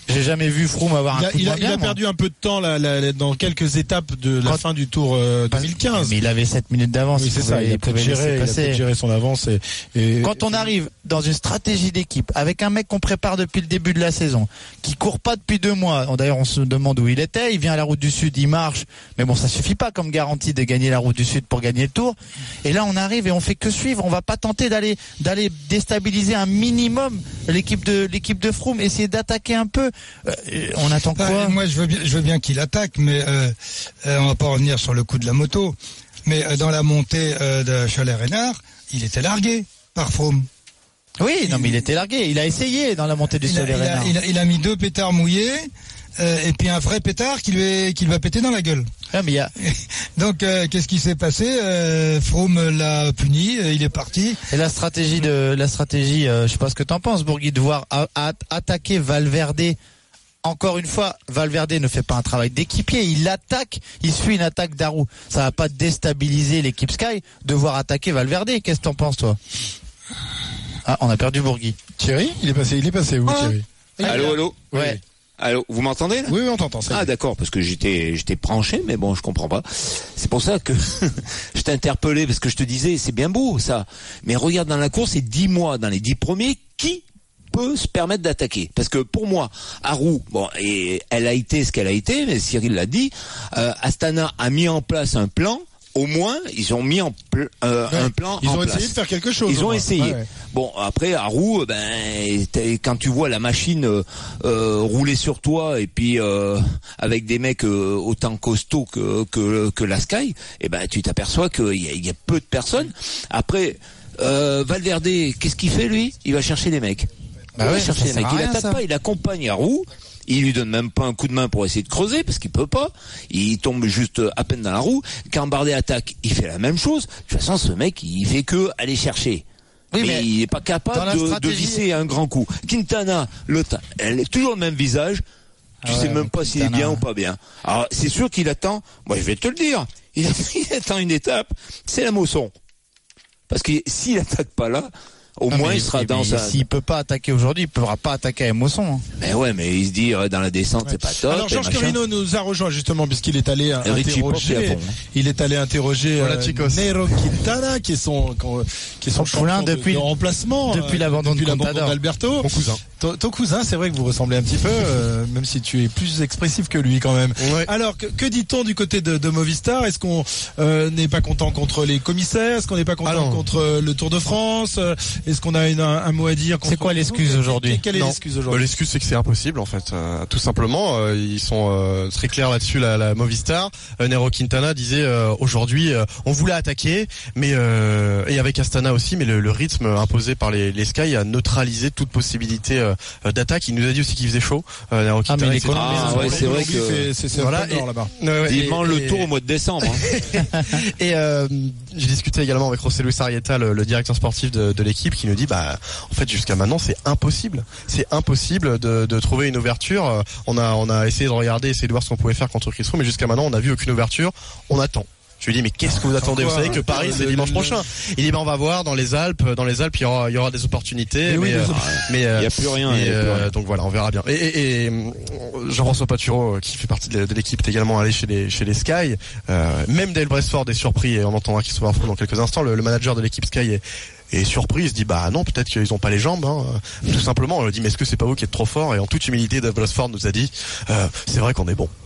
J'ai jamais vu Froome avoir un coup de main bien, il a perdu un peu de temps dans quelques étapes de la fin du Tour 2015. Mais il avait 7 minutes d'avance. Oui, c'est ça. Il a peut-être géré son avance. Quand on arrive dans une stratégie d'équipe avec un mec qu'on prépare depuis le début de la saison, qui court pas depuis 2 mois. D'ailleurs, on se demande où il était. Il vient à la Route du Sud, il marche. Mais bon, ça suffit pas comme garantie de gagner la Route du Sud pour gagner le Tour. Et là, on arrive et on fait que suivre. On va pas tenter d'aller déstabiliser un minimum l'équipe de Froome, essayer d'attaquer un peu. On attend quoi? Moi, je veux bien qu'il attaque, mais on va pas revenir sur le coup de la moto. Mais dans la montée de Cholet-Reynard, il était largué par Froome. Oui, non, mais il était largué. Il a essayé dans la montée du Cholet-Reynard. Il a mis 2 pétards mouillés. Et puis un vrai pétard qui va péter dans la gueule. Ah, mais Donc qu'est-ce qui s'est passé? Froome l'a puni, il est parti. Et la stratégie, je sais pas ce que t'en penses, Bourgui, de voir attaquer Valverde. Encore une fois, Valverde ne fait pas un travail d'équipier, il attaque, il suit une attaque d'Arou. Ça va pas déstabiliser l'équipe Sky de voir attaquer Valverde. Qu'est-ce que t'en penses, toi? Ah, on a perdu Bourgui. Thierry, il est passé où, Thierry? Allô? Ouais. Oui. Allô, vous m'entendez là? Oui, on t'entend. Ah d'accord, parce que j'étais branché, mais bon, je comprends pas. C'est pour ça que je t'ai interpellé, parce que je te disais, c'est bien beau ça, mais regarde dans la course, c'est 10 mois dans les 10 premiers, qui peut se permettre d'attaquer? Parce que pour moi, Arou, bon, et elle a été ce qu'elle a été, mais Cyril l'a dit, Astana a mis en place un plan. Au moins, ils ont mis un plan en place. Ils ont essayé de faire quelque chose. Ils ont essayé. Ouais. Bon, après, à Roux, quand tu vois la machine rouler sur toi et puis avec des mecs autant costauds que la Sky, tu t'aperçois qu'il y a peu de personnes. Après, Valverde, qu'est-ce qu'il fait lui? Il va chercher les mecs. Il attaque pas, il accompagne à Roux. Il lui donne même pas un coup de main pour essayer de creuser parce qu'il peut pas. Il tombe juste à peine dans la roue. Quand Bardet attaque, il fait la même chose. De toute façon, ce mec, il fait que aller chercher. Oui, mais il est pas capable de visser un grand coup. Quintana, elle est toujours le même visage. Tu sais même pas s'il est bien ou pas bien. Alors, c'est sûr qu'il attend. Moi, je vais te le dire. Il attend une étape. C'est la Mosson. Parce que s'il attaque pas là, au moins il sera dans un... S'il peut pas attaquer aujourd'hui, il pourra pas attaquer à Mosson. Hein. Mais ouais, mais il se dit dans la descente c'est pas top. Alors Georges Corino nous a rejoint justement puisqu'il est allé interroger. Il est allé interroger Nairo Quintana qui est son champion de remplacement depuis l'abandon d'Alberto. Mon cousin. Ton cousin, c'est vrai que vous ressemblez un petit peu, même si tu es plus expressif que lui quand même. Ouais. Alors que dit-on du côté de Movistar? Est-ce qu'on n'est pas content contre les commissaires? Est-ce qu'on n'est pas content contre le Tour de France? Est-ce qu'on a un mot à dire? C'est quoi l'excuse aujourd'hui? Quelle est l'excuse aujourd'hui? L'excuse, c'est que c'est impossible en fait. Tout simplement, ils sont très clairs là-dessus. La Movistar, Nairo Quintana disait aujourd'hui, on voulait attaquer, mais et avec Astana aussi, mais le rythme imposé par les Sky a neutralisé toute possibilité d'attaque. Il nous a dit aussi qu'il faisait chaud. Nairo Quintana, c'est vrai que c'est voilà, là-bas. Il ment le Tour au mois de décembre. Et j'ai discuté également avec José Luis Arrieta, le directeur sportif de l'équipe, qui nous dit en fait jusqu'à maintenant c'est impossible de trouver une ouverture. On a essayé de regarder, essayer de voir ce qu'on pouvait faire contre Chris Froome, mais jusqu'à maintenant on n'a vu aucune ouverture. On attend. Je lui dis mais qu'est-ce que vous attendez? Vous savez que Paris c'est dimanche prochain. Il dit on va voir dans les Alpes il y aura des opportunités, mais il y a plus rien. Donc voilà, on verra bien. Et Jean-François Paturo qui fait partie de l'équipe est également allé chez les Sky. Même Dale Brailsford est surpris, et on entendra Christopher Froome dans quelques instants. Le manager de l'équipe Sky est surpris, il se dit non, peut-être qu'ils ont pas les jambes, tout simplement. On lui dit mais est-ce que c'est pas vous qui êtes trop fort? Et en toute humilité, Dale Brailsford nous a dit c'est vrai qu'on est bon.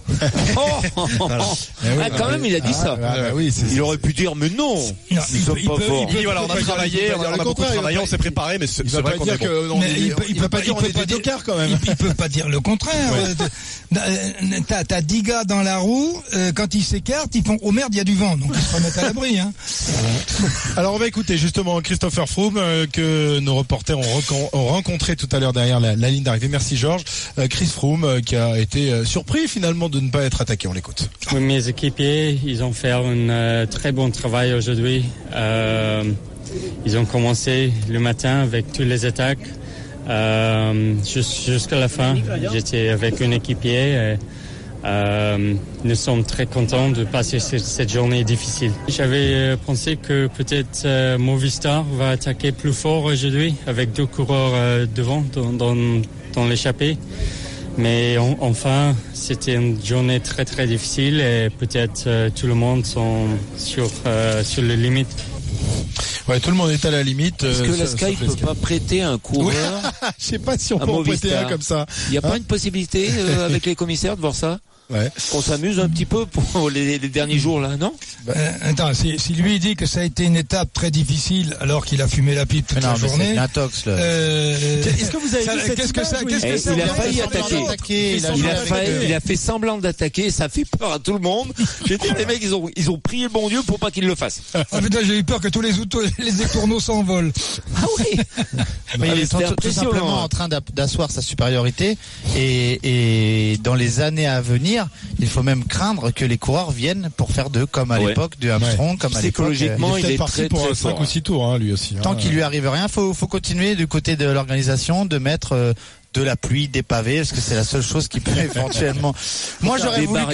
Quand même il a dit ça. Il aurait pu dire mais non, ils sont pas forts. On a travaillé, on a beaucoup travaillé, on s'est préparé, mais c'est vrai qu'on est bon. Il peut pas dire quand même. Il peut pas dire le contraire. T'as 10 gars dans la roue, quand ils s'écartent, ils font oh merde, il y a du vent, donc ils se remettent à l'abri. Alors on va écouter justement Christopher Froome que nos reporters ont rencontré tout à l'heure derrière la ligne d'arrivée. Merci Georges. Chris Froome qui a été surpris finalement de ne pas être attaqué. On l'écoute. Mes équipiers, ils ont fait un très bon travail aujourd'hui. Ils ont commencé le matin avec toutes les attaques jusqu'à la fin. J'étais avec un équipier. Nous sommes très contents de passer cette journée difficile. J'avais pensé que peut-être Movistar va attaquer plus fort aujourd'hui avec 2 coureurs devant dans l'échappée. Mais enfin, c'était une journée très très difficile et peut-être tout le monde sont sur les limites. Ouais, tout le monde est à la limite. Est-ce que la Sky peut pas prêter un coureur? Je sais pas si on peut en prêter un comme ça. Il n'y a pas une possibilité avec les commissaires de voir ça? Ouais. Qu'on s'amuse un petit peu pour les derniers jours là, non? Attends, si lui dit que ça a été une étape très difficile alors qu'il a fumé la pipe toute la journée. C'est l'intox là. Est-ce que vous avez vu qu'est-ce que ça il a failli attaquer. Il a fait semblant d'attaquer, ça fait peur à tout le monde. J'ai dit les mecs ils ont prié le bon Dieu pour pas qu'il le fasse. Ah putain, j'ai eu peur que tous les étourneaux s'envolent. Ah oui. Mais il est tout simplement en train d'asseoir sa supériorité et dans les années à venir, il faut même craindre que les coureurs viennent pour faire comme à l'époque de Armstrong, comme à l'époque. Psychologiquement, il est parti pour 5 ou 6 tours, lui aussi. Tant qu'il lui arrive rien, faut continuer du côté de l'organisation de mettre de la pluie, des pavés, parce que c'est la seule chose qui peut éventuellement. Moi, j'aurais voulu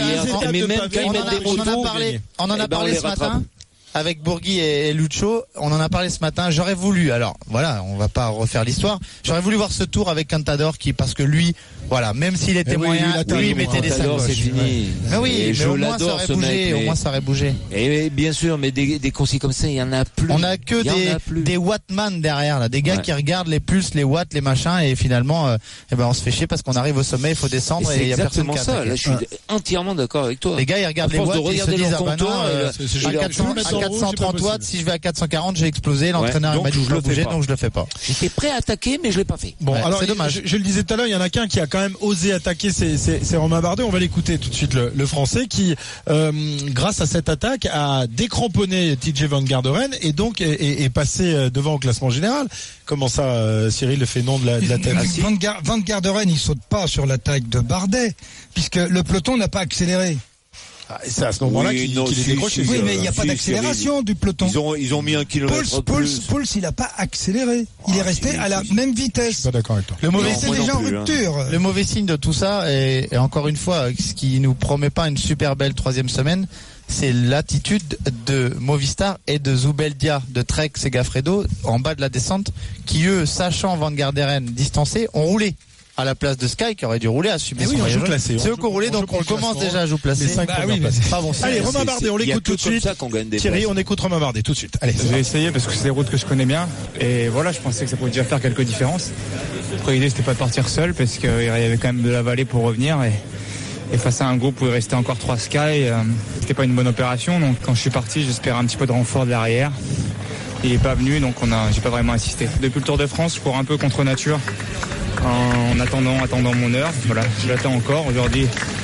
on en a parlé ce matin. Avec Bourgui et Lucho, on en a parlé ce matin. J'aurais voulu, alors voilà, on va pas refaire l'histoire. J'aurais voulu voir ce tour avec Contador parce que lui, voilà, même s'il était moyen, lui il mettait des sacoches. C'est fini. Mais oui, mais au moins ça aurait bougé. Au moins ça aurait bougé. Et bien sûr, mais des conseils comme ça, il y en a plus. On a que des wattman derrière là, des gars qui regardent les pulses, les watts, les machins, et finalement, on se fait chier parce qu'on arrive au sommet, il faut descendre et il y a personne qui attaque. Là, je suis entièrement d'accord avec toi. Les gars, ils regardent les watts, ils se disent ah bah non, à 430 watts, si je vais à 440, j'ai explosé. L'entraîneur il m'a dit je le bouger, donc je le fais pas. J'étais prêt à attaquer, mais je l'ai pas fait. Bon, alors c'est dommage. Je le disais tout à l'heure, il y en a qu'un qui a quand même osé attaquer, c'est Romain Bardet. On va l'écouter tout de suite, le Français, qui, grâce à cette attaque, a décramponné TJ Van Garderen et donc est passé devant au classement général. Comment ça, Cyril, le fait nom de la tête? Van Garderen, il saute pas sur l'attaque de Bardet, puisque le peloton n'a pas accéléré. Ah, et c'est à ce moment-là qu'il est décroché. Oui, mais il n'y a pas d'accélération du peloton. Ils ont mis 1 kilomètre plus. Pouls, il n'a pas accéléré. Il est resté à la même vitesse. Je suis pas d'accord avec toi. Le mauvais, c'est déjà en rupture. Le mauvais signe de tout ça, et encore une fois, ce qui nous promet pas une super belle 3e semaine, c'est l'attitude de Movistar et de Zubeldia, de Trek Segafredo, en bas de la descente, qui eux, sachant Van Garderen distancé, ont roulé à la place de Sky qui aurait dû rouler à subir son voyage. C'est eux qui ont roulé, donc on commence déjà à jouer placé. Allez, Romain Bardet, on l'écoute tout de suite. Thierry, on écoute Romain Bardet tout de suite. Allez, je vais essayer parce que c'est des routes que je connais bien et voilà, je pensais que ça pouvait déjà faire quelques différences. Après, l'idée c'était pas de partir seul parce qu'il y avait quand même de la vallée pour revenir et face à un groupe où il restait encore 3 Sky, c'était pas une bonne opération. Donc quand je suis parti, j'espérais un petit peu de renfort de l'arrière. Il est pas venu, donc j'ai pas vraiment assisté. Depuis le Tour de France, je cours un peu contre nature. En attendant mon heure, voilà, je l'attends encore. Aujourd'hui,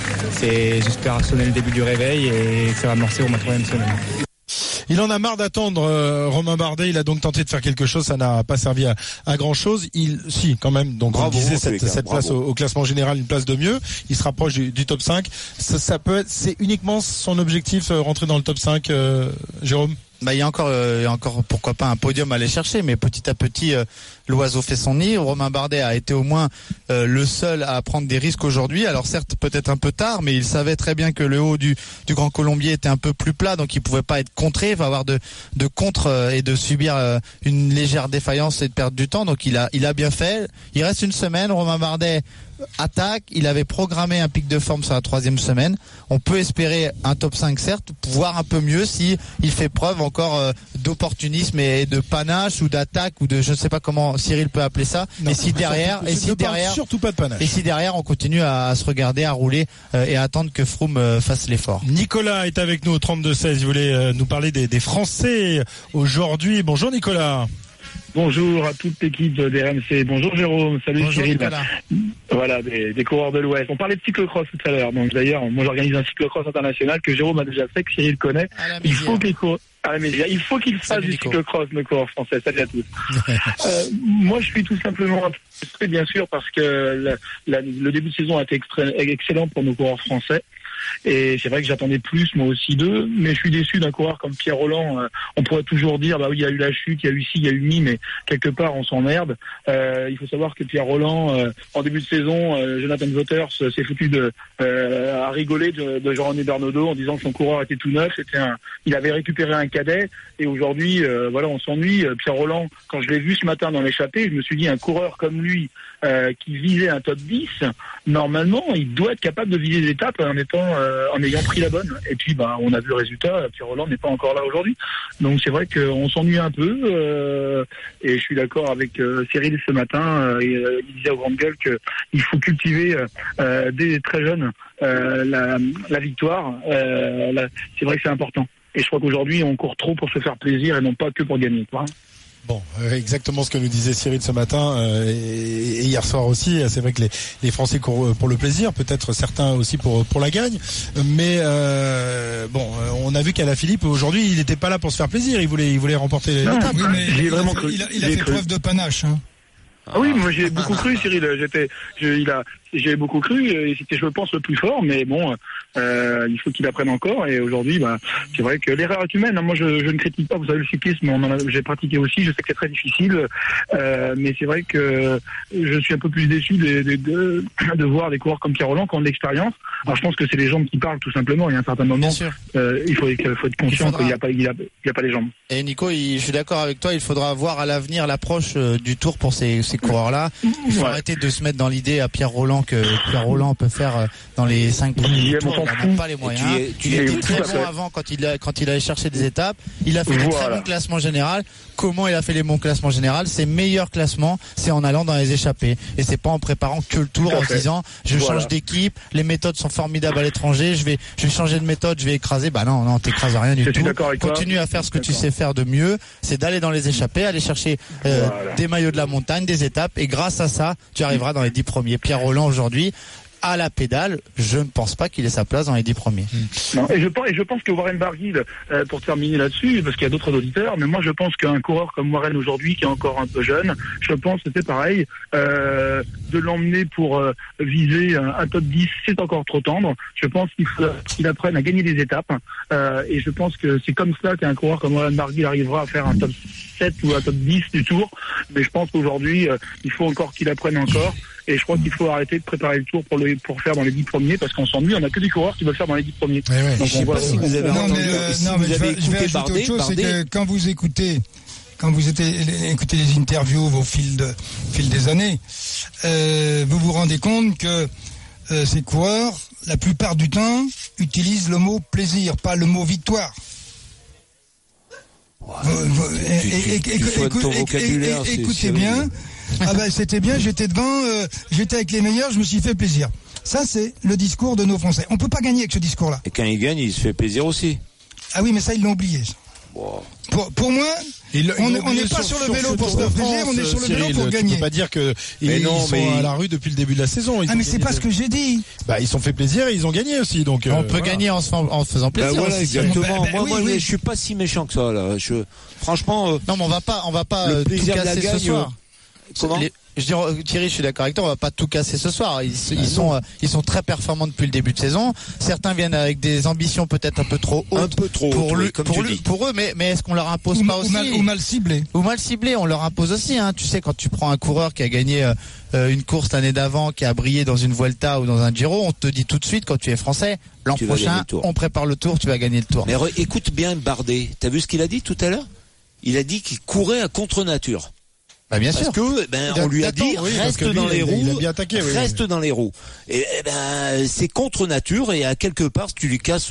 j'espère sonner le début du réveil et que ça va amorcer pour ma 3e semaine. Il en a marre d'attendre, Romain Bardet. Il a donc tenté de faire quelque chose. Ça n'a pas servi à grand chose. Quand même. Donc, on disait cette place au classement général, une place de mieux. Il se rapproche du top 5. Ça peut être, c'est uniquement son objectif, rentrer dans le top 5, Jérôme? Il y a encore pourquoi pas un podium à aller chercher, mais petit à petit l'oiseau fait son nid. Romain Bardet a été au moins le seul à prendre des risques aujourd'hui. Alors certes peut-être un peu tard, mais il savait très bien que le haut du Grand Colombier était un peu plus plat, donc il pouvait pas être contré, il va avoir de contre et de subir une légère défaillance et de perdre du temps. Donc il a bien fait. Il reste une semaine. Romain Bardet attaque, il avait programmé un pic de forme sur la 3e semaine. On peut espérer un top 5 certes, voire un peu mieux si il fait preuve encore d'opportunisme et de panache ou d'attaque ou de je ne sais pas comment Cyril peut appeler ça. Non, et si derrière surtout pas de panache. Et si derrière on continue à se regarder, à rouler et à attendre que Froome fasse l'effort. Nicolas est avec nous au 32-16. Il voulait nous parler des Français aujourd'hui. Bonjour Nicolas. Bonjour à toute l'équipe de RMC. Bonjour Jérôme. Salut Bonjour Cyril. Nicolas. Voilà, des coureurs de l'Ouest. On parlait de cyclocross tout à l'heure. Donc d'ailleurs, moi j'organise un cyclocross international que Jérôme a déjà fait, que Cyril connaît. Il faut qu'il fasse du cyclocross, nos coureurs français. Salut à tous. Moi, je suis tout simplement frustré, bien sûr, parce que le début de saison a été excellent pour nos coureurs français. Et c'est vrai que j'attendais plus, moi aussi, d'eux. Mais je suis déçu d'un coureur comme Pierre Rolland. On pourrait toujours dire, bah oui, il y a eu la chute, il y a eu ci, il y a eu mi, mais quelque part, on s'emmerde. Il faut savoir que Pierre Rolland, en début de saison, Jonathan Vaughters s'est foutu à rigoler de Jean-René Bernaudot en disant que son coureur était tout neuf. Il avait récupéré un cadet. Et aujourd'hui, voilà, on s'ennuie. Pierre Rolland, quand je l'ai vu ce matin dans l'échappée, je me suis dit, un coureur comme lui, qui visait un top 10, normalement, il doit être capable de viser les étapes en ayant pris la bonne. Et puis, on a vu le résultat. Pierre Rolland n'est pas encore là aujourd'hui. Donc, c'est vrai qu'on s'ennuie un peu. Et je suis d'accord avec Cyril ce matin. Il disait aux grandes gueules qu'il faut cultiver dès très jeunes la victoire. C'est vrai que c'est important. Et je crois qu'aujourd'hui, on court trop pour se faire plaisir et non pas que pour gagner. Quoi. Bon, exactement ce que nous disait Cyril ce matin et hier soir aussi. C'est vrai que les Français courent pour le plaisir, peut-être certains aussi pour la gagne. Mais on a vu qu'Alaphilippe aujourd'hui, il n'était pas là pour se faire plaisir. Il voulait remporter l'étape. Oui, mais il a fait preuve de panache. Hein. Ah oui, moi j'ai beaucoup cru, Cyril. J'ai beaucoup cru et c'était, je pense, le plus fort. Mais bon, il faut qu'il apprenne encore. Et aujourd'hui, c'est vrai que l'erreur est humaine. Moi, je ne critique pas. Vous savez, le cyclisme, j'ai pratiqué aussi. Je sais que c'est très difficile, mais c'est vrai que je suis un peu plus déçu de voir des coureurs comme Pierre Rolland qui ont de l'expérience. Alors, je pense que c'est les jambes qui parlent, tout simplement. Il y a un certain moment, il faut être conscient qu'il n'y a pas les jambes. Et Nico, je suis d'accord avec toi. Il faudra voir à l'avenir l'approche du Tour pour ces coureurs-là. Il faut arrêter de se mettre dans l'idée à Pierre Rolland que Pierre Rolland peut faire dans les 5 premiers tours. Il n'a pas les moyens. Il était très bon avant quand il allait chercher des étapes. Il a fait des très bons classements général. Comment il a fait les bons classements général? Ses meilleurs classements, c'est en allant dans les échappées. Et c'est pas en préparant que le Tour, en se disant je change d'équipe, les méthodes sont formidables à l'étranger, je vais changer de méthode, je vais écraser. Non, t'écrases rien du tout. Continue à faire ce que tu sais faire de mieux, c'est d'aller dans les échappées, aller chercher des maillots de la montagne, des étapes, et grâce à ça, tu arriveras dans les 10 premiers. Pierre Rolland aujourd'hui, à la pédale, je ne pense pas qu'il ait sa place dans les 10 premiers. Non, et je pense que Warren Barguil, pour terminer là-dessus, parce qu'il y a d'autres auditeurs, mais moi je pense qu'un coureur comme Warren aujourd'hui, qui est encore un peu jeune, je pense que c'est pareil, de l'emmener pour viser un top 10, c'est encore trop tendre. Je pense qu'il apprenne à gagner des étapes, et je pense que c'est comme ça qu'un coureur comme Warren Barguil arrivera à faire un top 7 ou un top 10 du Tour, mais je pense qu'aujourd'hui, il faut encore qu'il apprenne encore. Et je crois qu'il faut arrêter de préparer le Tour pour faire dans les 10 premiers, parce qu'on s'ennuie, on n'a que des coureurs qui veulent faire dans les 10 premiers. Donc je sais pas si vous avez entendu, je vais ajouter autre chose, c'est que quand vous écoutez les interviews au fil des années, vous vous rendez compte que ces coureurs, la plupart du temps, utilisent le mot plaisir, pas le mot victoire. Écoutez bien. C'était bien, j'étais devant, j'étais avec les meilleurs, je me suis fait plaisir. Ça, c'est le discours de nos Français. On peut pas gagner avec ce discours-là. Et quand il gagne, il se fait plaisir aussi. Ah oui, mais ça, ils l'ont oublié. Wow. Pour moi, on n'est pas sur le vélo pour se faire plaisir, on est sur le vélo pour gagner. Tu peux pas dire qu'ils sont à la rue depuis le début de la saison. Mais c'est pas ce que j'ai dit. Ils sont fait plaisir et ils ont gagné aussi. Donc on peut gagner en faisant plaisir. Voilà, exactement. Moi, je suis pas si méchant que ça là. Franchement. Non, mais on va pas le tout plaisir casser de la gagne, ce soir. Comment Thierry, je suis d'accord avec toi, on va pas tout casser ce soir. Ils sont très performants depuis le début de saison. Certains viennent avec des ambitions peut-être un peu trop hautes pour eux, mais est-ce qu'on leur impose pas aussi ou mal ciblé. Ou mal ciblé, on leur impose aussi. Tu sais, quand tu prends un coureur qui a gagné une course l'année d'avant, qui a brillé dans une Vuelta ou dans un Giro, on te dit tout de suite, quand tu es français, l'an prochain, on prépare le Tour, tu vas gagner le Tour. Mais écoute bien Bardet. T'as vu ce qu'il a dit tout à l'heure? Il a dit qu'il courait à contre-nature. Bien sûr. Parce que on lui a dit reste dans les roues, il a bien attaqué, reste dans les roues. Et c'est contre nature et à quelque part tu lui casses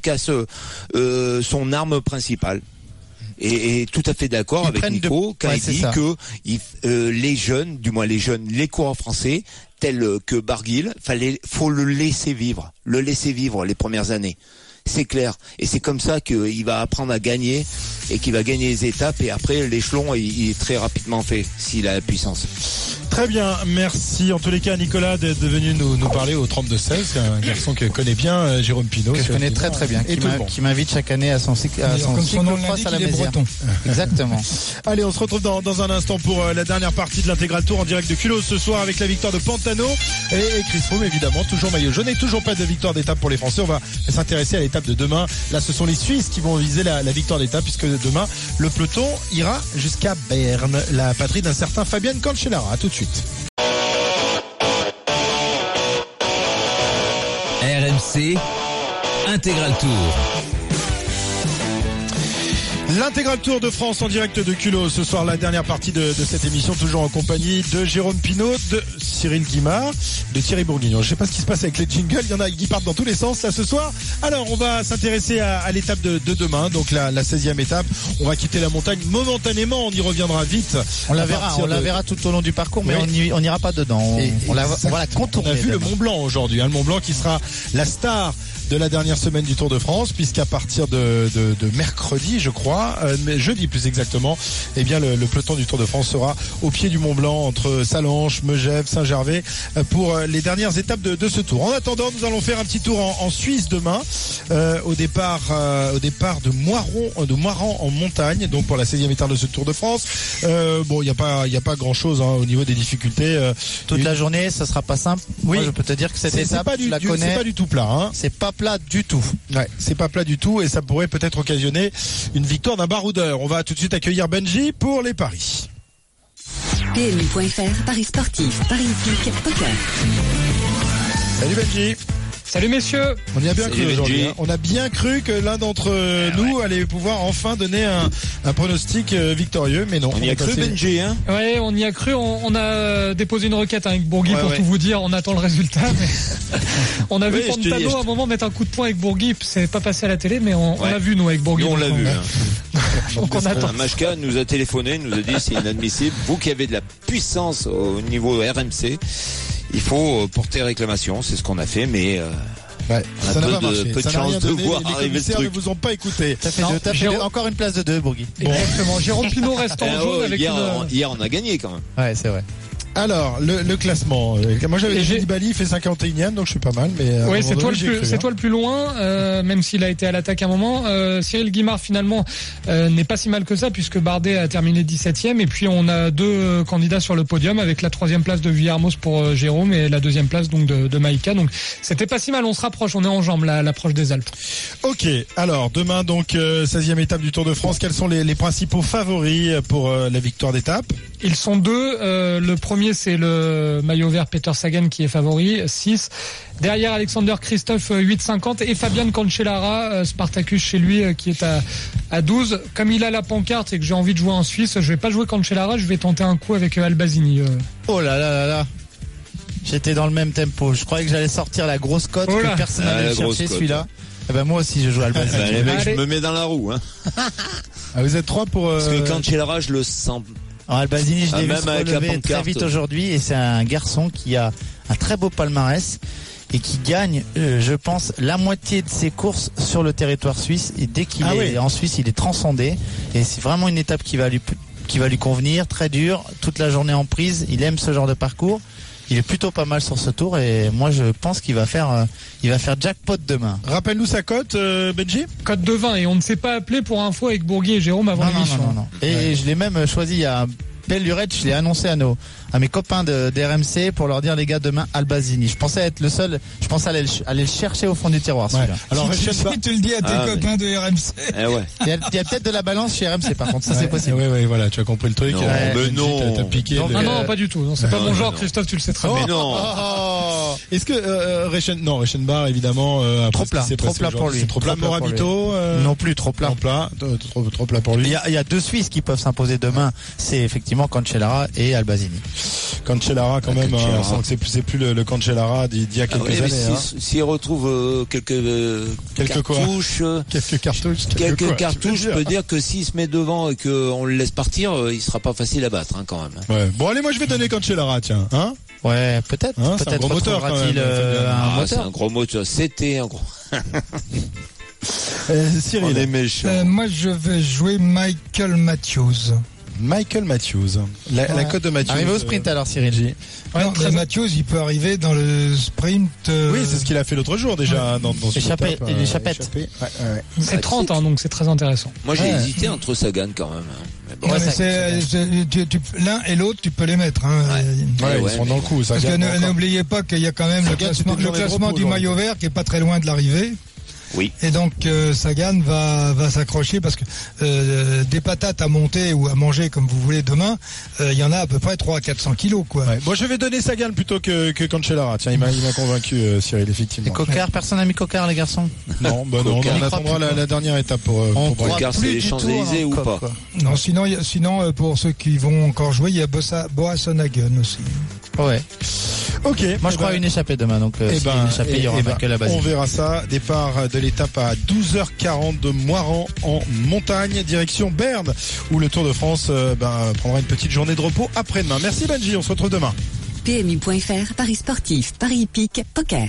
son arme principale. Et tout à fait d'accord avec Nico quand il dit que les jeunes, les coureurs français tels que Barguil, faut le laisser vivre les premières années. C'est clair. Et c'est comme ça qu'il va apprendre à gagner et qu'il va gagner les étapes et après l'échelon il est très rapidement fait s'il a la puissance. Très bien, merci en tous les cas Nicolas d'être venu nous parler au 32-16. C'est un garçon que connaît bien Jérôme Pinault. Que je connais très très bien, qui m'invite chaque année à son cyclocross à la Mézières. Exactement. Allez, on se retrouve dans un instant pour la dernière partie de l'intégral tour en direct de Culot ce soir avec la victoire de Pantano et Chris Froome évidemment, toujours maillot jaune et toujours pas de victoire d'étape pour les Français. On va s'intéresser à l'étape de demain. Là, ce sont les Suisses qui vont viser la victoire d'étape puisque demain, le peloton ira jusqu'à Berne, la patrie d'un certain Fabian Cancellara. À tout de suite. RMC Intégral Tour. L'intégral Tour de France en direct de Culot. Ce soir, la dernière partie de cette émission, toujours en compagnie de Jérôme Pinault, de Cyril Guimard, de Thierry Bourguignon. Je sais pas ce qui se passe avec les jingles. Il y en a qui partent dans tous les sens là ce soir. Alors, on va s'intéresser à l'étape de demain. Donc, la 16e étape. On va quitter la montagne momentanément. On y reviendra vite. On la verra tout au long du parcours, mais on n'ira pas dedans. On va la contourner. On a vu le Mont Blanc aujourd'hui. Le Mont Blanc qui sera la star de la dernière semaine du Tour de France, puisqu'à partir de mercredi, je crois, mais jeudi plus exactement, eh bien le peloton du Tour de France sera au pied du Mont Blanc entre Sallanches, Megève, Saint-Gervais pour les dernières étapes de ce Tour. En attendant, nous allons faire un petit tour en Suisse demain, au départ de Moiran en montagne, donc pour la 16e étape de ce Tour de France. Bon, il y a pas grand chose au niveau des difficultés. Toute la journée, ça sera pas simple. Oui, moi, je peux te dire que cette étape, c'est pas du tout plat. Hein. C'est pas plat du tout. Ouais, c'est pas plat du tout et ça pourrait peut-être occasionner une victoire d'un baroudeur. On va tout de suite accueillir Benji pour les paris. PMU.fr, paris sportif, paris hippique, poker. Salut Benji. Salut messieurs. On y a bien cru aujourd'hui. On a bien cru que l'un d'entre nous allait pouvoir enfin donner un pronostic victorieux, mais non. On y a cru Benji, hein. Ouais, on y a cru. On a déposé une requête avec Bourgui pour tout vous dire. On attend le résultat. Mais on a vu Pantano à un moment mettre un coup de poing avec Bourgui. C'est pas passé à la télé, mais on l'a vu nous avec Bourgui. Nous on l'a vu. Donc on attend. Machka nous a téléphoné, nous a dit c'est inadmissible. Vous qui avez de la puissance au niveau RMC, il faut porter réclamation, c'est ce qu'on a fait, mais ça n'a pas marché. Peu de chance de voir arriver ce truc. Les ne vous ont pas écouté. Encore une place de 2, Bourgui. Exactement. Jérôme Pinault reste en jaune avec hier, on a gagné quand même. Ouais, c'est vrai. Alors, le classement. Moi, j'avais dit Bali, il fait 51e, donc je suis pas mal, mais. Oui, c'est toi le plus loin, même s'il a été à l'attaque à un moment. Cyril Guimard, finalement, n'est pas si mal que ça, puisque Bardet a terminé 17e, et puis on a deux candidats sur le podium, avec la 3e place de Villarmoz pour Jérôme, et la 2e place, donc, de Maïka. Donc, c'était pas si mal, on se rapproche, on est en jambes, l'approche des Alpes. Ok. Alors, demain, donc, 16e étape du Tour de France. Quels sont les principaux favoris pour la victoire d'étape? Ils sont deux. Le premier, c'est le maillot vert Peter Sagan qui est favori, 6. Derrière, Alexander Christophe, 8,50. Et Fabian Cancellara, Spartacus chez lui, qui est à 12. Comme il a la pancarte et que j'ai envie de jouer en Suisse, je vais pas jouer Cancellara, je vais tenter un coup avec Albazini. Oh là là là là. J'étais dans le même tempo. Je croyais que j'allais sortir la grosse cote que personne n'allait chercher, celui-là. Eh ben moi aussi je joue Albazini. Les mecs, je me mets dans la roue. Hein. Vous êtes 3 pour... Parce que Cancellara, je le sens... Alors Albazini, je l'ai vu se relever très vite aujourd'hui et c'est un garçon qui a un très beau palmarès et qui gagne, je pense, la moitié de ses courses sur le territoire suisse, et dès qu'il est en Suisse, il est transcendé et c'est vraiment une étape qui va lui convenir, très dure, toute la journée en prise. Il aime ce genre de parcours. Il est plutôt pas mal sur ce tour et moi je pense qu'il va faire jackpot demain. Rappelle-nous sa cote, Benji. Cote de 20 et on ne s'est pas appelé pour info avec Bourgui et Jérôme avant l'émission. Non. Et je l'ai même choisi il y a belle lurette, je l'ai annoncé à mes copains d'RMC pour leur dire les gars demain Albazini. Je pensais être le seul, je pensais aller le chercher au fond du tiroir celui-là. Alors si tu le dis à tes copains de RMC. Il y a peut-être de la balance chez RMC par contre, ça c'est possible. Oui, voilà, tu as compris le truc. Non, mais non. T'as piqué. Non, pas du tout. Non, c'est pas mon genre, Christophe, tu le sais très bien. Mais non. Est-ce que Reichenbach évidemment trop plat pour lui. C'est trop plat. Morabito non plus trop plat. Trop plat pour lui. Il y a deux Suisses qui peuvent s'imposer demain, c'est effectivement Cancellara et Albazini. Cancellara quand même, on sent que c'est plus le Cancellara d'il y a quelques années. S'il retrouve quelques cartouches, je peux dire que s'il se met devant et qu'on le laisse partir, il sera pas facile à battre quand même. Ouais. Bon allez, moi je vais donner Cancellara, tiens. Ouais, peut-être. C'est un gros moteur quand même. C'est un gros moteur. C'était un gros. Cyril, moi je vais jouer Michael Matthews. Michael Matthews. La cote de Matthews. Arrivé au sprint alors, Cyril. Non, mais Matthews, il peut arriver dans le sprint. Oui, c'est ce qu'il a fait l'autre jour déjà dans son échappée. C'est 30, donc c'est très intéressant. Moi, j'ai hésité entre Sagan quand même. Bon, l'un et l'autre, tu peux les mettre. Ils sont dans le coup. Parce que n'oubliez pas qu'il y a quand même le classement du maillot vert qui est pas très loin de l'arrivée. Oui. Et donc Sagan va s'accrocher parce que des patates à monter ou à manger comme vous voulez demain, il y en a à peu près 300-400 kilos quoi. Ouais. Bon, je vais donner Sagan plutôt que Cancellara. Tiens, il m'a convaincu Cyril, effectivement. Et Coquard, personne n'a mis Coquard les garçons. Non, on attendra la dernière étape pour Coquard, c'est les Champs-Élysées ou pas quoi. Non, sinon pour ceux qui vont encore jouer, il y a Boasson-Hagen aussi. Ouais. Ok. Moi je crois à une échappée demain, donc une échappée, il y aura que la base. On verra ça. Départ de l'étape à 12h40 de Moiran en montagne, direction Berne, où le Tour de France prendra une petite journée de repos après-demain. Merci Benji, on se retrouve demain. PMU.fr, Paris sportif, Paris hippique, poker.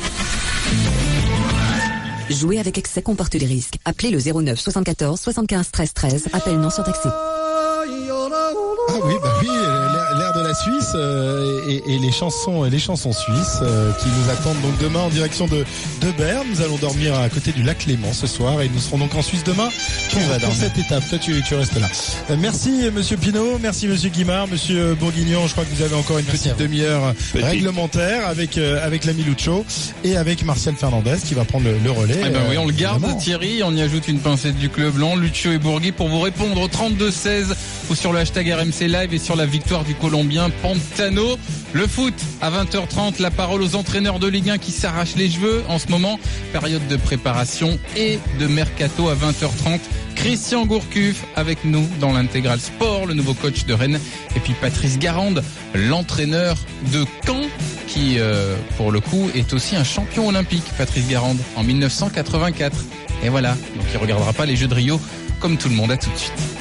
Jouer avec excès comporte des risques. Appelez le 09 74 75 13 13. Appel non surtaxé. Ah oui, l'air de la Suisse et les chansons suisses qui nous attendent donc demain en direction de Berne. Nous allons dormir à côté du lac Léman ce soir et nous serons donc en Suisse demain pour cette étape. Toi, tu restes là. Merci Monsieur Pinault, merci Monsieur Guimard, Monsieur Bourguignon. Je crois que vous avez encore une petite demi-heure réglementaire avec l'ami Lucho et avec Martial Fernandez qui va prendre le relais. Oui, on le garde évidemment. Thierry, on y ajoute une pincette du club blanc, Lucho et Bourgui pour vous répondre au 32-16 ou sur le hashtag RMC Live et sur la victoire du Colombien Pantano. Le foot à 20h30, la parole aux entraîneurs de Ligue 1 qui s'arrachent les cheveux en ce moment. Période de préparation et de mercato à 20h30. Christian Gourcuff avec nous dans l'intégral sport, le nouveau coach de Rennes. Et puis Patrice Garande, l'entraîneur de Caen qui, pour le coup, est aussi un champion olympique. Patrice Garande en 1984. Et voilà, donc il regardera pas les Jeux de Rio comme tout le monde. À tout de suite.